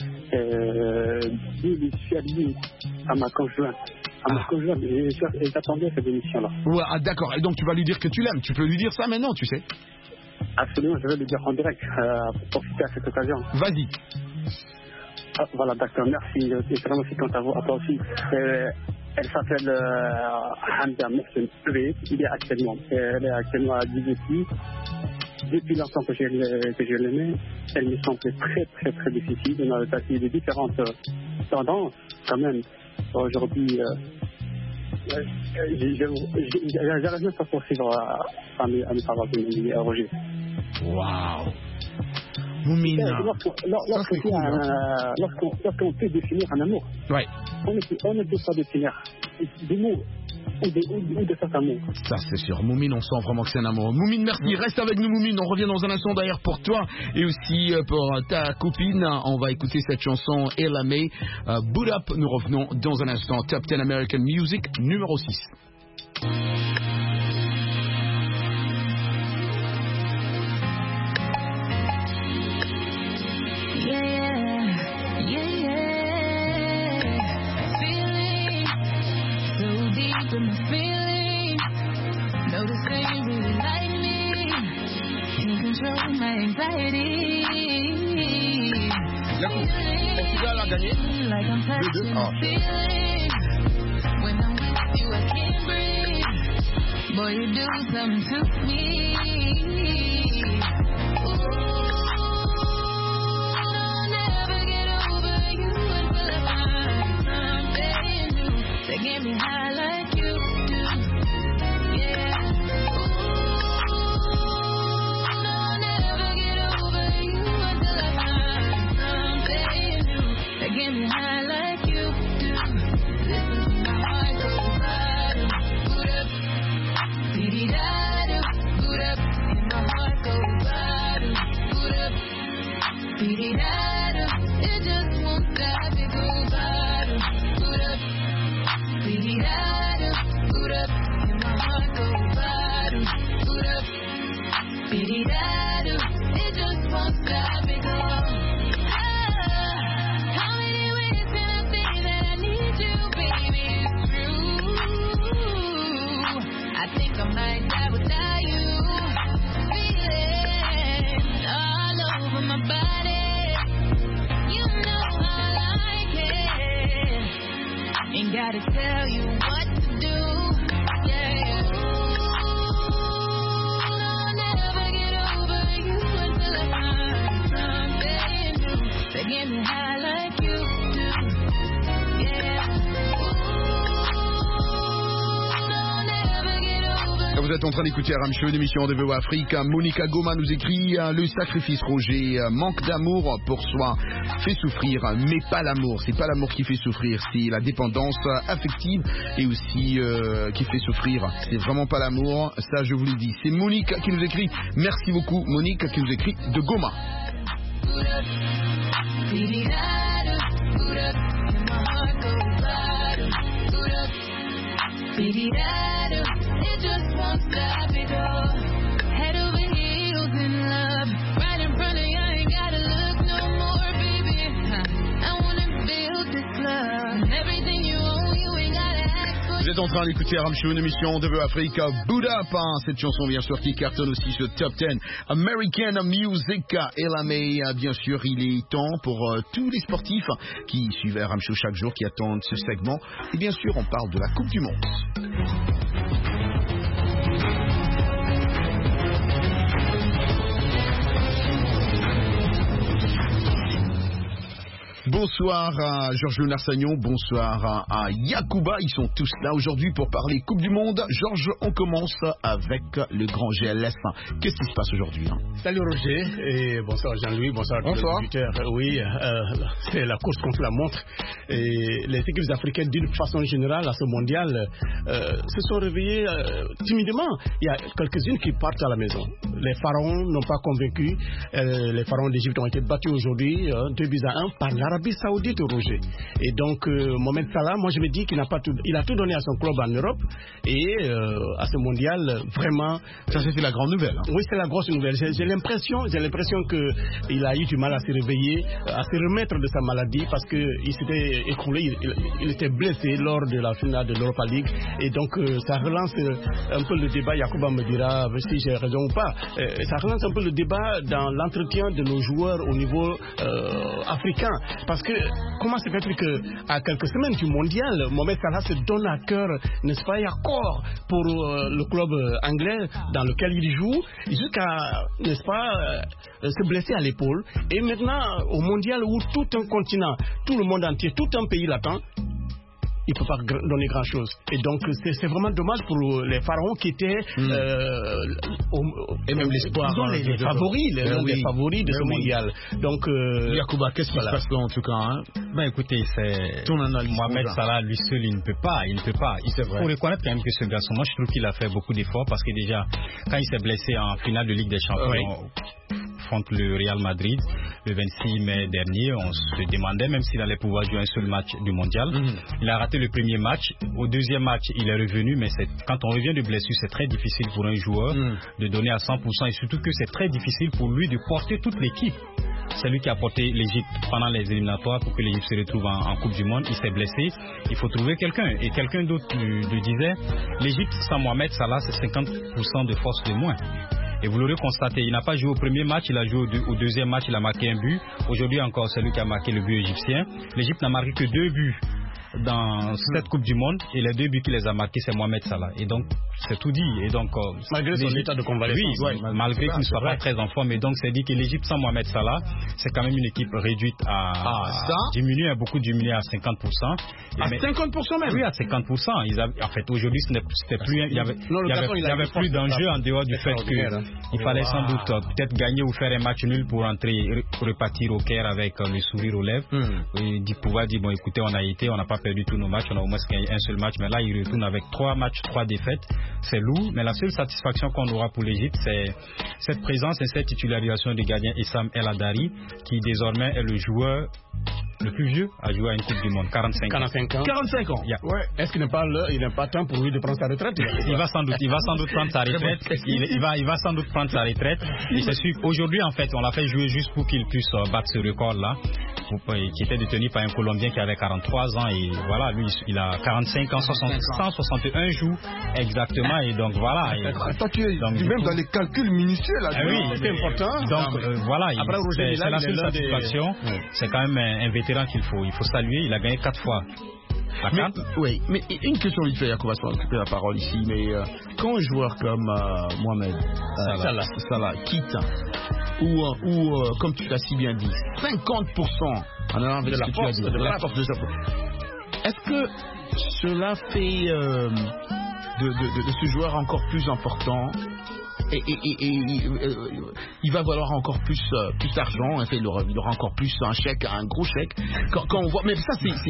de saluer à ma conjointe. J'attendais cette émission-là. Ouais, d'accord. Et donc tu vas lui dire que tu l'aimes. Tu peux lui dire ça maintenant, tu sais. Absolument, je vais le dire en direct. Profiter à cette occasion. Vas-y. Voilà, d'accord. Merci. Extrêmement content à vous. À toi aussi. Elle s'appelle Hamda Mohsen. Elle est actuellement à Djibouti. Depuis longtemps que je l'aimais, elle me semblait très très très difficile. On a passé de différentes tendances quand même. Aujourd'hui, J'arrive même pas pour suivre à mes paroles, Roger. Waouh. Moumine. Lorsqu'on peut définir un amour, ouais. On ne peut pas définir des mots ou de cet amour. Ça c'est sûr. Moumine, on sent vraiment que c'est un amour. Moumine, merci. Reste avec nous, Moumine. On revient dans un instant d'ailleurs pour toi et aussi pour ta copine. On va écouter cette chanson Ella May, Boot Up. Nous revenons dans un instant. Top 10 American Music numéro 6. Portugal a gagné 2-2. Ah. Boy, you do something to me. Ooh, I'll never get over you until I find something new that get me high like you do. Yeah. Ooh, I'll never get over you until I find something new that get me high like you do. This is my heart goes bottom, boot up. Beady-da-do, boot up, and my heart goes bottom, boot up. Beady-da-do, it just won't stop, it goes bottom, boot up. Beady-da-do, boot up, and my heart goes bottom, boot up. Beady-da-do, it just won't stop, it goes. How many ways can I say that I need you, baby? It's true. I think I might die without you. Feeling all over my body. You know I like it. Ain't gotta tell you what to do. Yeah. I'll never get over you until I find something new that get me high like you do. Yeah. Vous êtes en train d'écouter RM Show, l'émission de VOA Afrique. Monica Goma nous écrit le sacrifice, Roger, manque d'amour pour soi fait souffrir, mais pas l'amour. C'est pas l'amour qui fait souffrir, c'est la dépendance affective et aussi qui fait souffrir. C'est vraiment pas l'amour, ça je vous l'ai dit. C'est Monique qui nous écrit. Merci beaucoup Monique qui nous écrit de Goma. It just won't stop, it all. Head over heels in love. Right in front of you, I ain't gotta look no more, baby. I wanna build this love. And everything you own, you ain't gotta ask for. Vous êtes en train d'écouter RM Show, une émission de VOA Afrique. Boot Up, cette chanson bien sûr qui cartonne aussi sur Top 10 American Music. Ella May, bien sûr, il est temps pour tous les sportifs qui suivent RM Show chaque jour, qui attendent ce segment. Et bien sûr, on parle de la Coupe du Monde. Bonsoir à Georges Leonard-Sagnon, bonsoir à Yacouba, ils sont tous là aujourd'hui pour parler Coupe du Monde. Georges, on commence avec le grand GLS. Qu'est-ce qui se passe aujourd'hui Salut Roger, et bonsoir Jean-Louis, bonsoir à tous les auditeurs. Oui, c'est la course contre la montre. Et les équipes africaines, d'une façon générale, à ce mondial, se sont réveillées timidement. Il y a quelques-unes qui partent à la maison. Les pharaons n'ont pas convaincu. Les pharaons d'Égypte ont été battus aujourd'hui, 2-1 par l'Arabie Saoudite, Roger. Et donc, Mohamed Salah, moi je me dis qu'il a tout donné à son club en Europe. Et à ce mondial, vraiment. Ça, c'était la grande nouvelle. Oui, c'est la grosse nouvelle. J'ai l'impression qu'il a eu du mal à se réveiller, à se remettre de sa maladie parce qu'il s'était écroulé, il était blessé lors de la finale de l'Europa League. Et donc, ça relance un peu le débat. Yacouba me dira si j'ai raison ou pas. Ça relance un peu le débat dans l'entretien de nos joueurs au niveau africain. Parce que, comment se fait-il qu'à quelques semaines du mondial, Mohamed Salah se donne à cœur, n'est-ce pas, et à corps pour le club anglais dans lequel il joue, jusqu'à, n'est-ce pas, se blesser à l'épaule. Et maintenant, au mondial où tout un continent, tout le monde entier, tout un pays l'attend, il ne peut pas donner grand-chose. Et donc, c'est vraiment dommage pour les pharaons qui étaient et même l'espoir. Les favoris, les favoris de ce mondial. Donc, Yacouba, qu'est-ce qui se passe là en tout cas hein? Écoutez, Mohamed Salah, lui seul, il ne peut pas. Il faut reconnaître quand même que ce garçon, moi je trouve qu'il a fait beaucoup d'efforts parce que déjà, quand il s'est blessé en finale de Ligue des Champions, contre le Real Madrid le 26 mai dernier, on se demandait même s'il allait pouvoir jouer un seul match du mondial. Il a raté le premier match. Au deuxième match, il est revenu, mais quand on revient de blessure, c'est très difficile pour un joueur de donner à 100% et surtout que c'est très difficile pour lui de porter toute l'équipe. C'est lui qui a porté l'Égypte pendant les éliminatoires pour que l'Égypte se retrouve en Coupe du Monde. Il s'est blessé. Il faut trouver quelqu'un. Et quelqu'un d'autre le disait, l'Égypte sans Mohamed Salah, c'est 50% de force de moins. Et vous l'aurez constaté, il n'a pas joué au premier match, il a joué au deuxième match, il a marqué un but. Aujourd'hui encore, c'est lui qui a marqué le but égyptien. L'Égypte n'a marqué que 2 buts dans cette Coupe du Monde et les 2 buts qu'il les a marqués, c'est Mohamed Salah. Et donc, c'est tout dit. Et donc, malgré son état de convalescence. Oui, malgré qu'il ne soit pas très en forme. Et donc, c'est dit que l'Égypte sans Mohamed Salah, c'est quand même une équipe réduite diminuer, beaucoup diminué à 50%. À 50% même? Oui, à 50%. En fait, aujourd'hui, c'était plus, il y avait plus d'enjeu en dehors du fait qu'il fallait sans doute peut-être gagner ou faire un match nul pour repartir au Caire avec le sourire aux lèvres. Et pouvoir dire, bon, écoutez, on n'a pas perdu tous nos matchs, on a au moins gagné un seul match, mais là il retourne avec 3 matchs, 3 défaites, c'est lourd, mais la seule satisfaction qu'on aura pour l'Égypte, c'est cette présence et cette titularisation du gardien Issam El Hadari, qui désormais est le joueur le plus vieux à jouer à une Coupe du Monde, 45 ans. 45 ans. Yeah. Ouais. Est-ce qu'il n'est pas temps pour lui de prendre sa retraite? Il va sans doute prendre sa retraite. Il va sans doute prendre sa retraite. Et c'est sûr qu'aujourd'hui, en fait, on l'a fait jouer juste pour qu'il puisse battre ce record-là, qui était détenu par un Colombien qui avait 43 ans. Et voilà, lui, il a 45 ans, 161 jours exactement. Et donc voilà. Attends, tu es même dans les calculs minutieux là. Oui, c'est important. Donc voilà, c'est la seule satisfaction. C'est quand même un vétéran qu'il faut saluer. Il a gagné 4 fois. Mais une question vite fait, Yacouba, je vais occuper la parole ici. Mais quand un joueur comme Mohamed Salah quitte, ou comme tu l'as si bien dit, 50% en allant avec ce que tu as dit, de la force de sa force, est-ce que cela fait de ce joueur encore plus important et il va valoir encore plus d'argent, en fait, il aura encore plus un chèque, un gros chèque quand on voit, mais ça c'est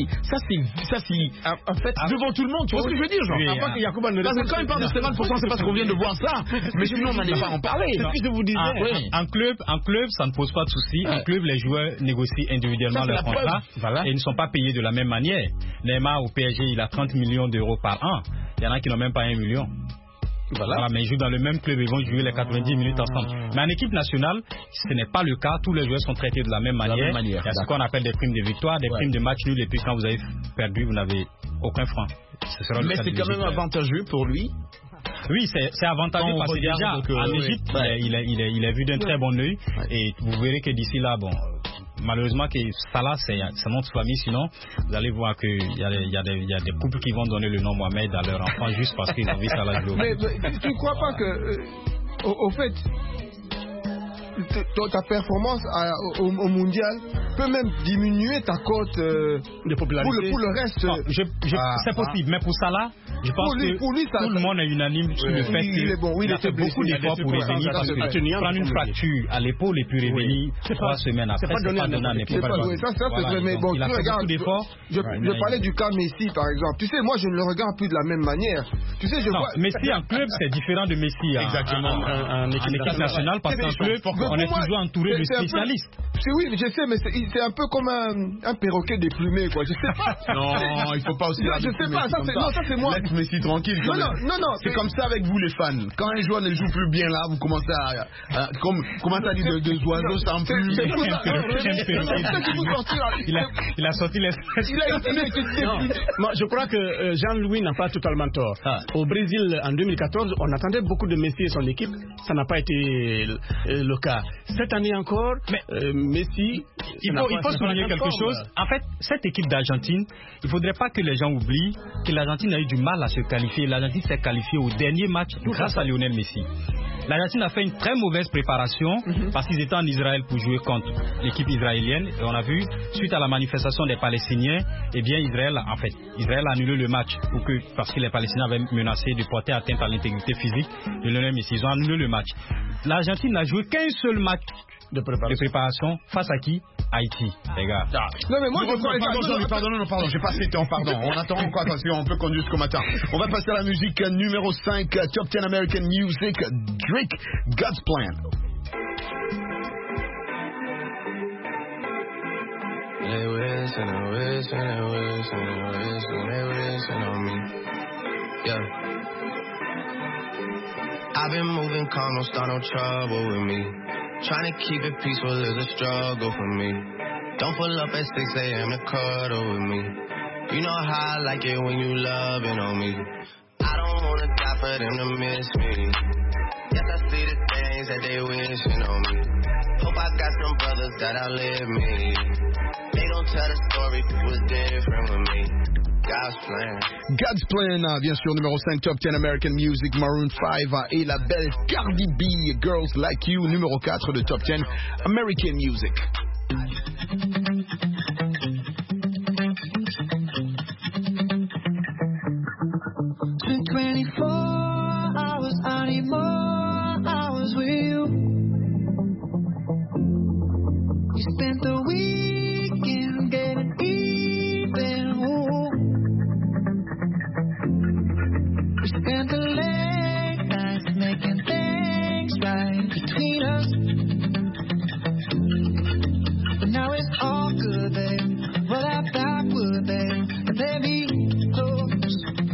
en fait devant tout le monde, tu vois ce que je veux dire, genre parce que quand il parle de 50%, c'est parce qu'on vient de voir ça, mais sinon on n'allait pas en parler. C'est ce que je vous disais. En club ça ne pose pas de soucis. En club les joueurs négocient individuellement leur contrat et ils ne sont pas payés de la même manière. Neymar au PSG il a 30 millions d'euros par an, il y en a qui n'ont même pas 1 million. Voilà, mais ils jouent dans le même club, ils vont jouer les 90 minutes ensemble. Mais en équipe nationale, ce n'est pas le cas. Tous les joueurs sont traités de la même manière. Il y a ce qu'on appelle des primes de victoire, des primes de match nul, et puis quand vous avez perdu, vous n'avez aucun franc. Mais c'est quand même avantageux pour lui. Oui, c'est avantageux parce que déjà en Égypte, il est vu d'un très bon œil. Et vous verrez que d'ici là, bon, malheureusement que Salah, c'est notre famille. Sinon, vous allez voir qu'il y a des couples qui vont donner le nom Mohamed à leur enfant juste parce qu'ils ont vu Salah jouer. Mais tu ne crois pas que, au fait, ta performance au mondial peut même diminuer ta cote de popularité pour le reste. C'est possible, mais pour Salah, je pense que tout le monde est unanime sur le fait qu'il a fait beaucoup d'efforts pour revenir parce que prendre une fracture à l'épaule et puis revenir 3 semaines après, c'est pas donné à n'importe qui. Ça c'est vrai, mais bon, il a fait beaucoup d'efforts. Je parlais du cas Messi par exemple. Tu sais, moi je ne le regarde plus de la même manière. Tu sais, je vois Messi en club c'est différent de Messi en équipe nationale parce qu'en club on est toujours entouré de spécialistes. Oui, je sais, mais c'est un peu comme un perroquet déplumé, quoi. Je sais pas. Non, il faut pas aussi. Je sais pas. Ça c'est moi. Laisse Messi tranquille. Non. C'est comme ça avec vous les fans. Quand un joueur ne joue plus bien là, vous commencez à dire de oiseaux sans plus. Il a sorti les. Moi, je crois que Jean-Louis n'a pas totalement tort. Au Brésil, en 2014, on attendait beaucoup de Messi et son équipe. Ça n'a pas été le cas. Cette année encore, Messi. Il faut souligner quelque chose. En fait, cette équipe d'Argentine, il ne faudrait pas que les gens oublient que l'Argentine a eu du mal à se qualifier. L'Argentine s'est qualifiée au dernier match grâce à Lionel Messi. L'Argentine a fait une très mauvaise préparation parce qu'ils étaient en Israël pour jouer contre l'équipe israélienne. Et on a vu, suite à la manifestation des Palestiniens, eh bien Israël a annulé le match parce que les Palestiniens avaient menacé de porter atteinte à l'intégrité physique de l'ONU. Ils ont annulé le match. L'Argentine n'a joué qu'un seul match de préparation face à qui? Haïti, les gars. Non mais moi pardon, j'ai pas assez de temps, pardon. On attend encore parce qu'on peut conduire jusqu'au matin. On va passer à la musique numéro 5, Top 10 American Music, Drake, God's Plan. They wish and they wish and they wish and they wish and they wishing on me. Yeah. I've been moving calm, don't start no trouble with me. Trying to keep it peaceful is a struggle for me. Don't pull up at 6 a.m. to cuddle with me. You know how I like it when you loving on me. I don't wanna die for them to miss me. Yes, I see the things that they wishing on me. Hope I got some brothers that outlive me. They don't tell the story, was different with me. God's Plan, bien sûr, numéro 5, Top 10 American Music, Maroon 5 et la belle Cardi B, Girls Like You, numéro 4 de Top 10 American Music. Been 24 hours, I need more hours with you. We spent the weekend getting even. We spent the late nights making things right between us. But now it's all good, babe. Roll that backward, babe, and let me close.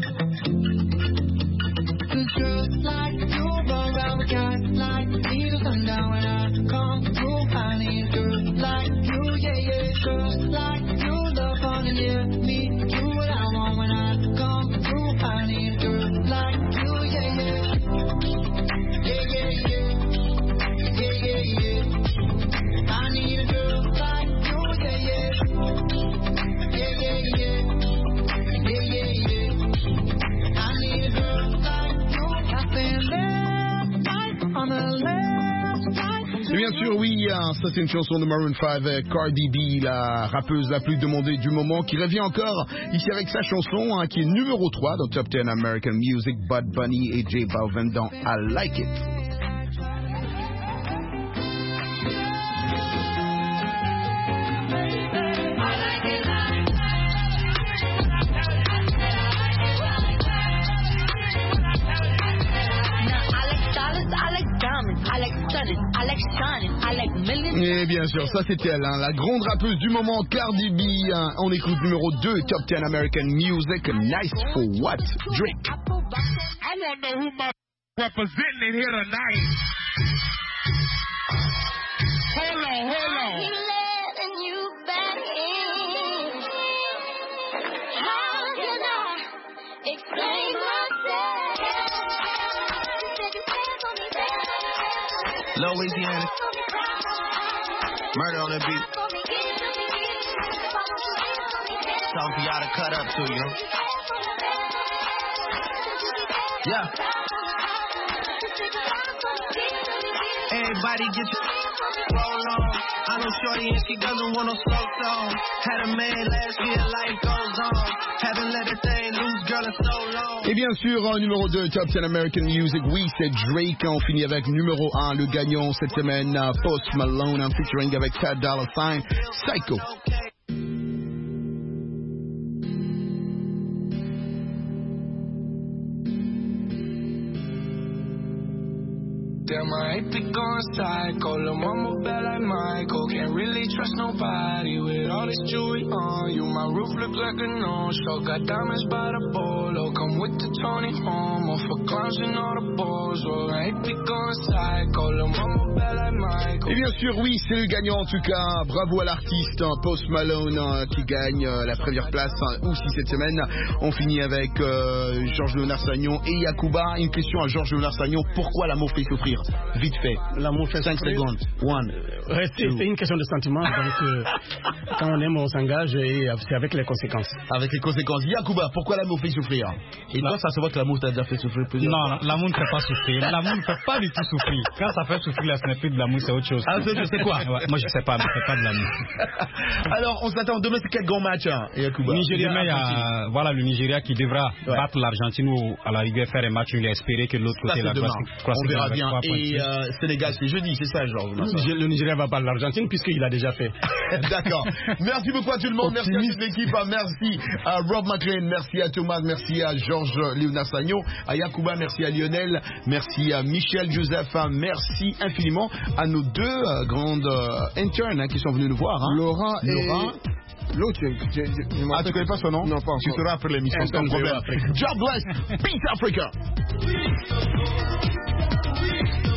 'Cause girls like you run around with guys like me till sundown. When I come through, I need girls like you, yeah, yeah. Girls like you love fun and yeah, me, you what I want. When I come through, I need girls like you, yeah, yeah. Yeah, yeah, yeah. Yeah, yeah, yeah. I need a girl like you, yeah, yeah. Yeah, yeah, yeah. Yeah, yeah, yeah. I need a girl like you. I spend left night on the left side. Et bien sûr, oui, ça c'est une chanson de Maroon 5, Cardi B, la rappeuse la plus demandée du moment, qui revient encore ici avec sa chanson qui est numéro 3 dans Top 10 American Music, Bud Bunny et J Balvin dans I Like It. Et bien sûr, ça c'est elle, la grande rappeuse du moment, Cardi B. On écoute numéro 2, Top 10 American Music, Nice for What, Drake. I want to know who my representing here tonight. Hold on. Letting you back in. How can I explain myself? Louisiana. Murder on the beat. Something for y'all to cut up to, you know? Yeah. Everybody get your roll on. I know shorty and she doesn't want no slow song. Had a man last year, life goes on. Haven't let a thing loose, girl, in so long. Et bien sûr, numéro 2, Top 10 American Music, oui, c'est Drake. On finit avec numéro 1, le gagnant cette semaine, Post Malone, en featuring avec Ty Dolla $ign, Psycho. Damn, I hate to go psycho. Lil' mama bad like Michael. Can't really trust nobody with all this jewelry on you. My roof look like a no-show. Got diamonds by the bolo. Come with the Tony Homo for clowns and all the balls. Oh, I hate to go psycho. Lil' mama bad like Michael. Et bien sûr, oui, c'est le gagnant en tout cas. Bravo à l'artiste Post Malone qui gagne la première place aussi cette semaine. On finit avec Georges Léonard Sagnon et Yacouba. Une question à Georges Léonard Sagnon. Pourquoi l'amour fait souffrir? Vite fait. L'amour fait 5 souffrir. secondes. One. C'est une question de sentiment. Donc, quand on aime, on s'engage et c'est avec les conséquences. Avec les conséquences. Yacouba, pourquoi l'amour fait souffrir? Et toi, ça se voit que l'amour t'a déjà fait souffrir plusieurs fois. Non, l'amour ne fait pas souffrir. L'amour ne fait pas du tout souffrir. Quand ça fait souffrir, là, ce n'est plus de l'amour, c'est autre chose. Ah, je sais quoi? Ouais, moi, je sais pas, mais c'est pas de l'amour. Alors, on s'attend demain, c'est quel grand match, hein, Yacouba? Demain, il y a voilà, le Nigeria qui devra battre l'Argentine ou à la rigueur faire un match où il est espéré que l'autre côté la on verra bien. Et Sénégal, c'est jeudi, c'est ça, Georges? Le Nigeria va battre l'Argentine puisqu'il a déjà fait. D'accord. Merci beaucoup à tout le monde. Merci à toute l'équipe. Merci à Rob McLean. Merci à Thomas. Merci à Georges Léonard Sagnon. À Yacouba. Merci à Lionel. Merci à Michel Joseph. Merci infiniment à nos deux grandes internes qui sont venus nous voir. Laura et... L'autre, tu connais pas son nom? Non, pas encore. Tu seras après l'émission, sans problème. God bless. Peace Africa.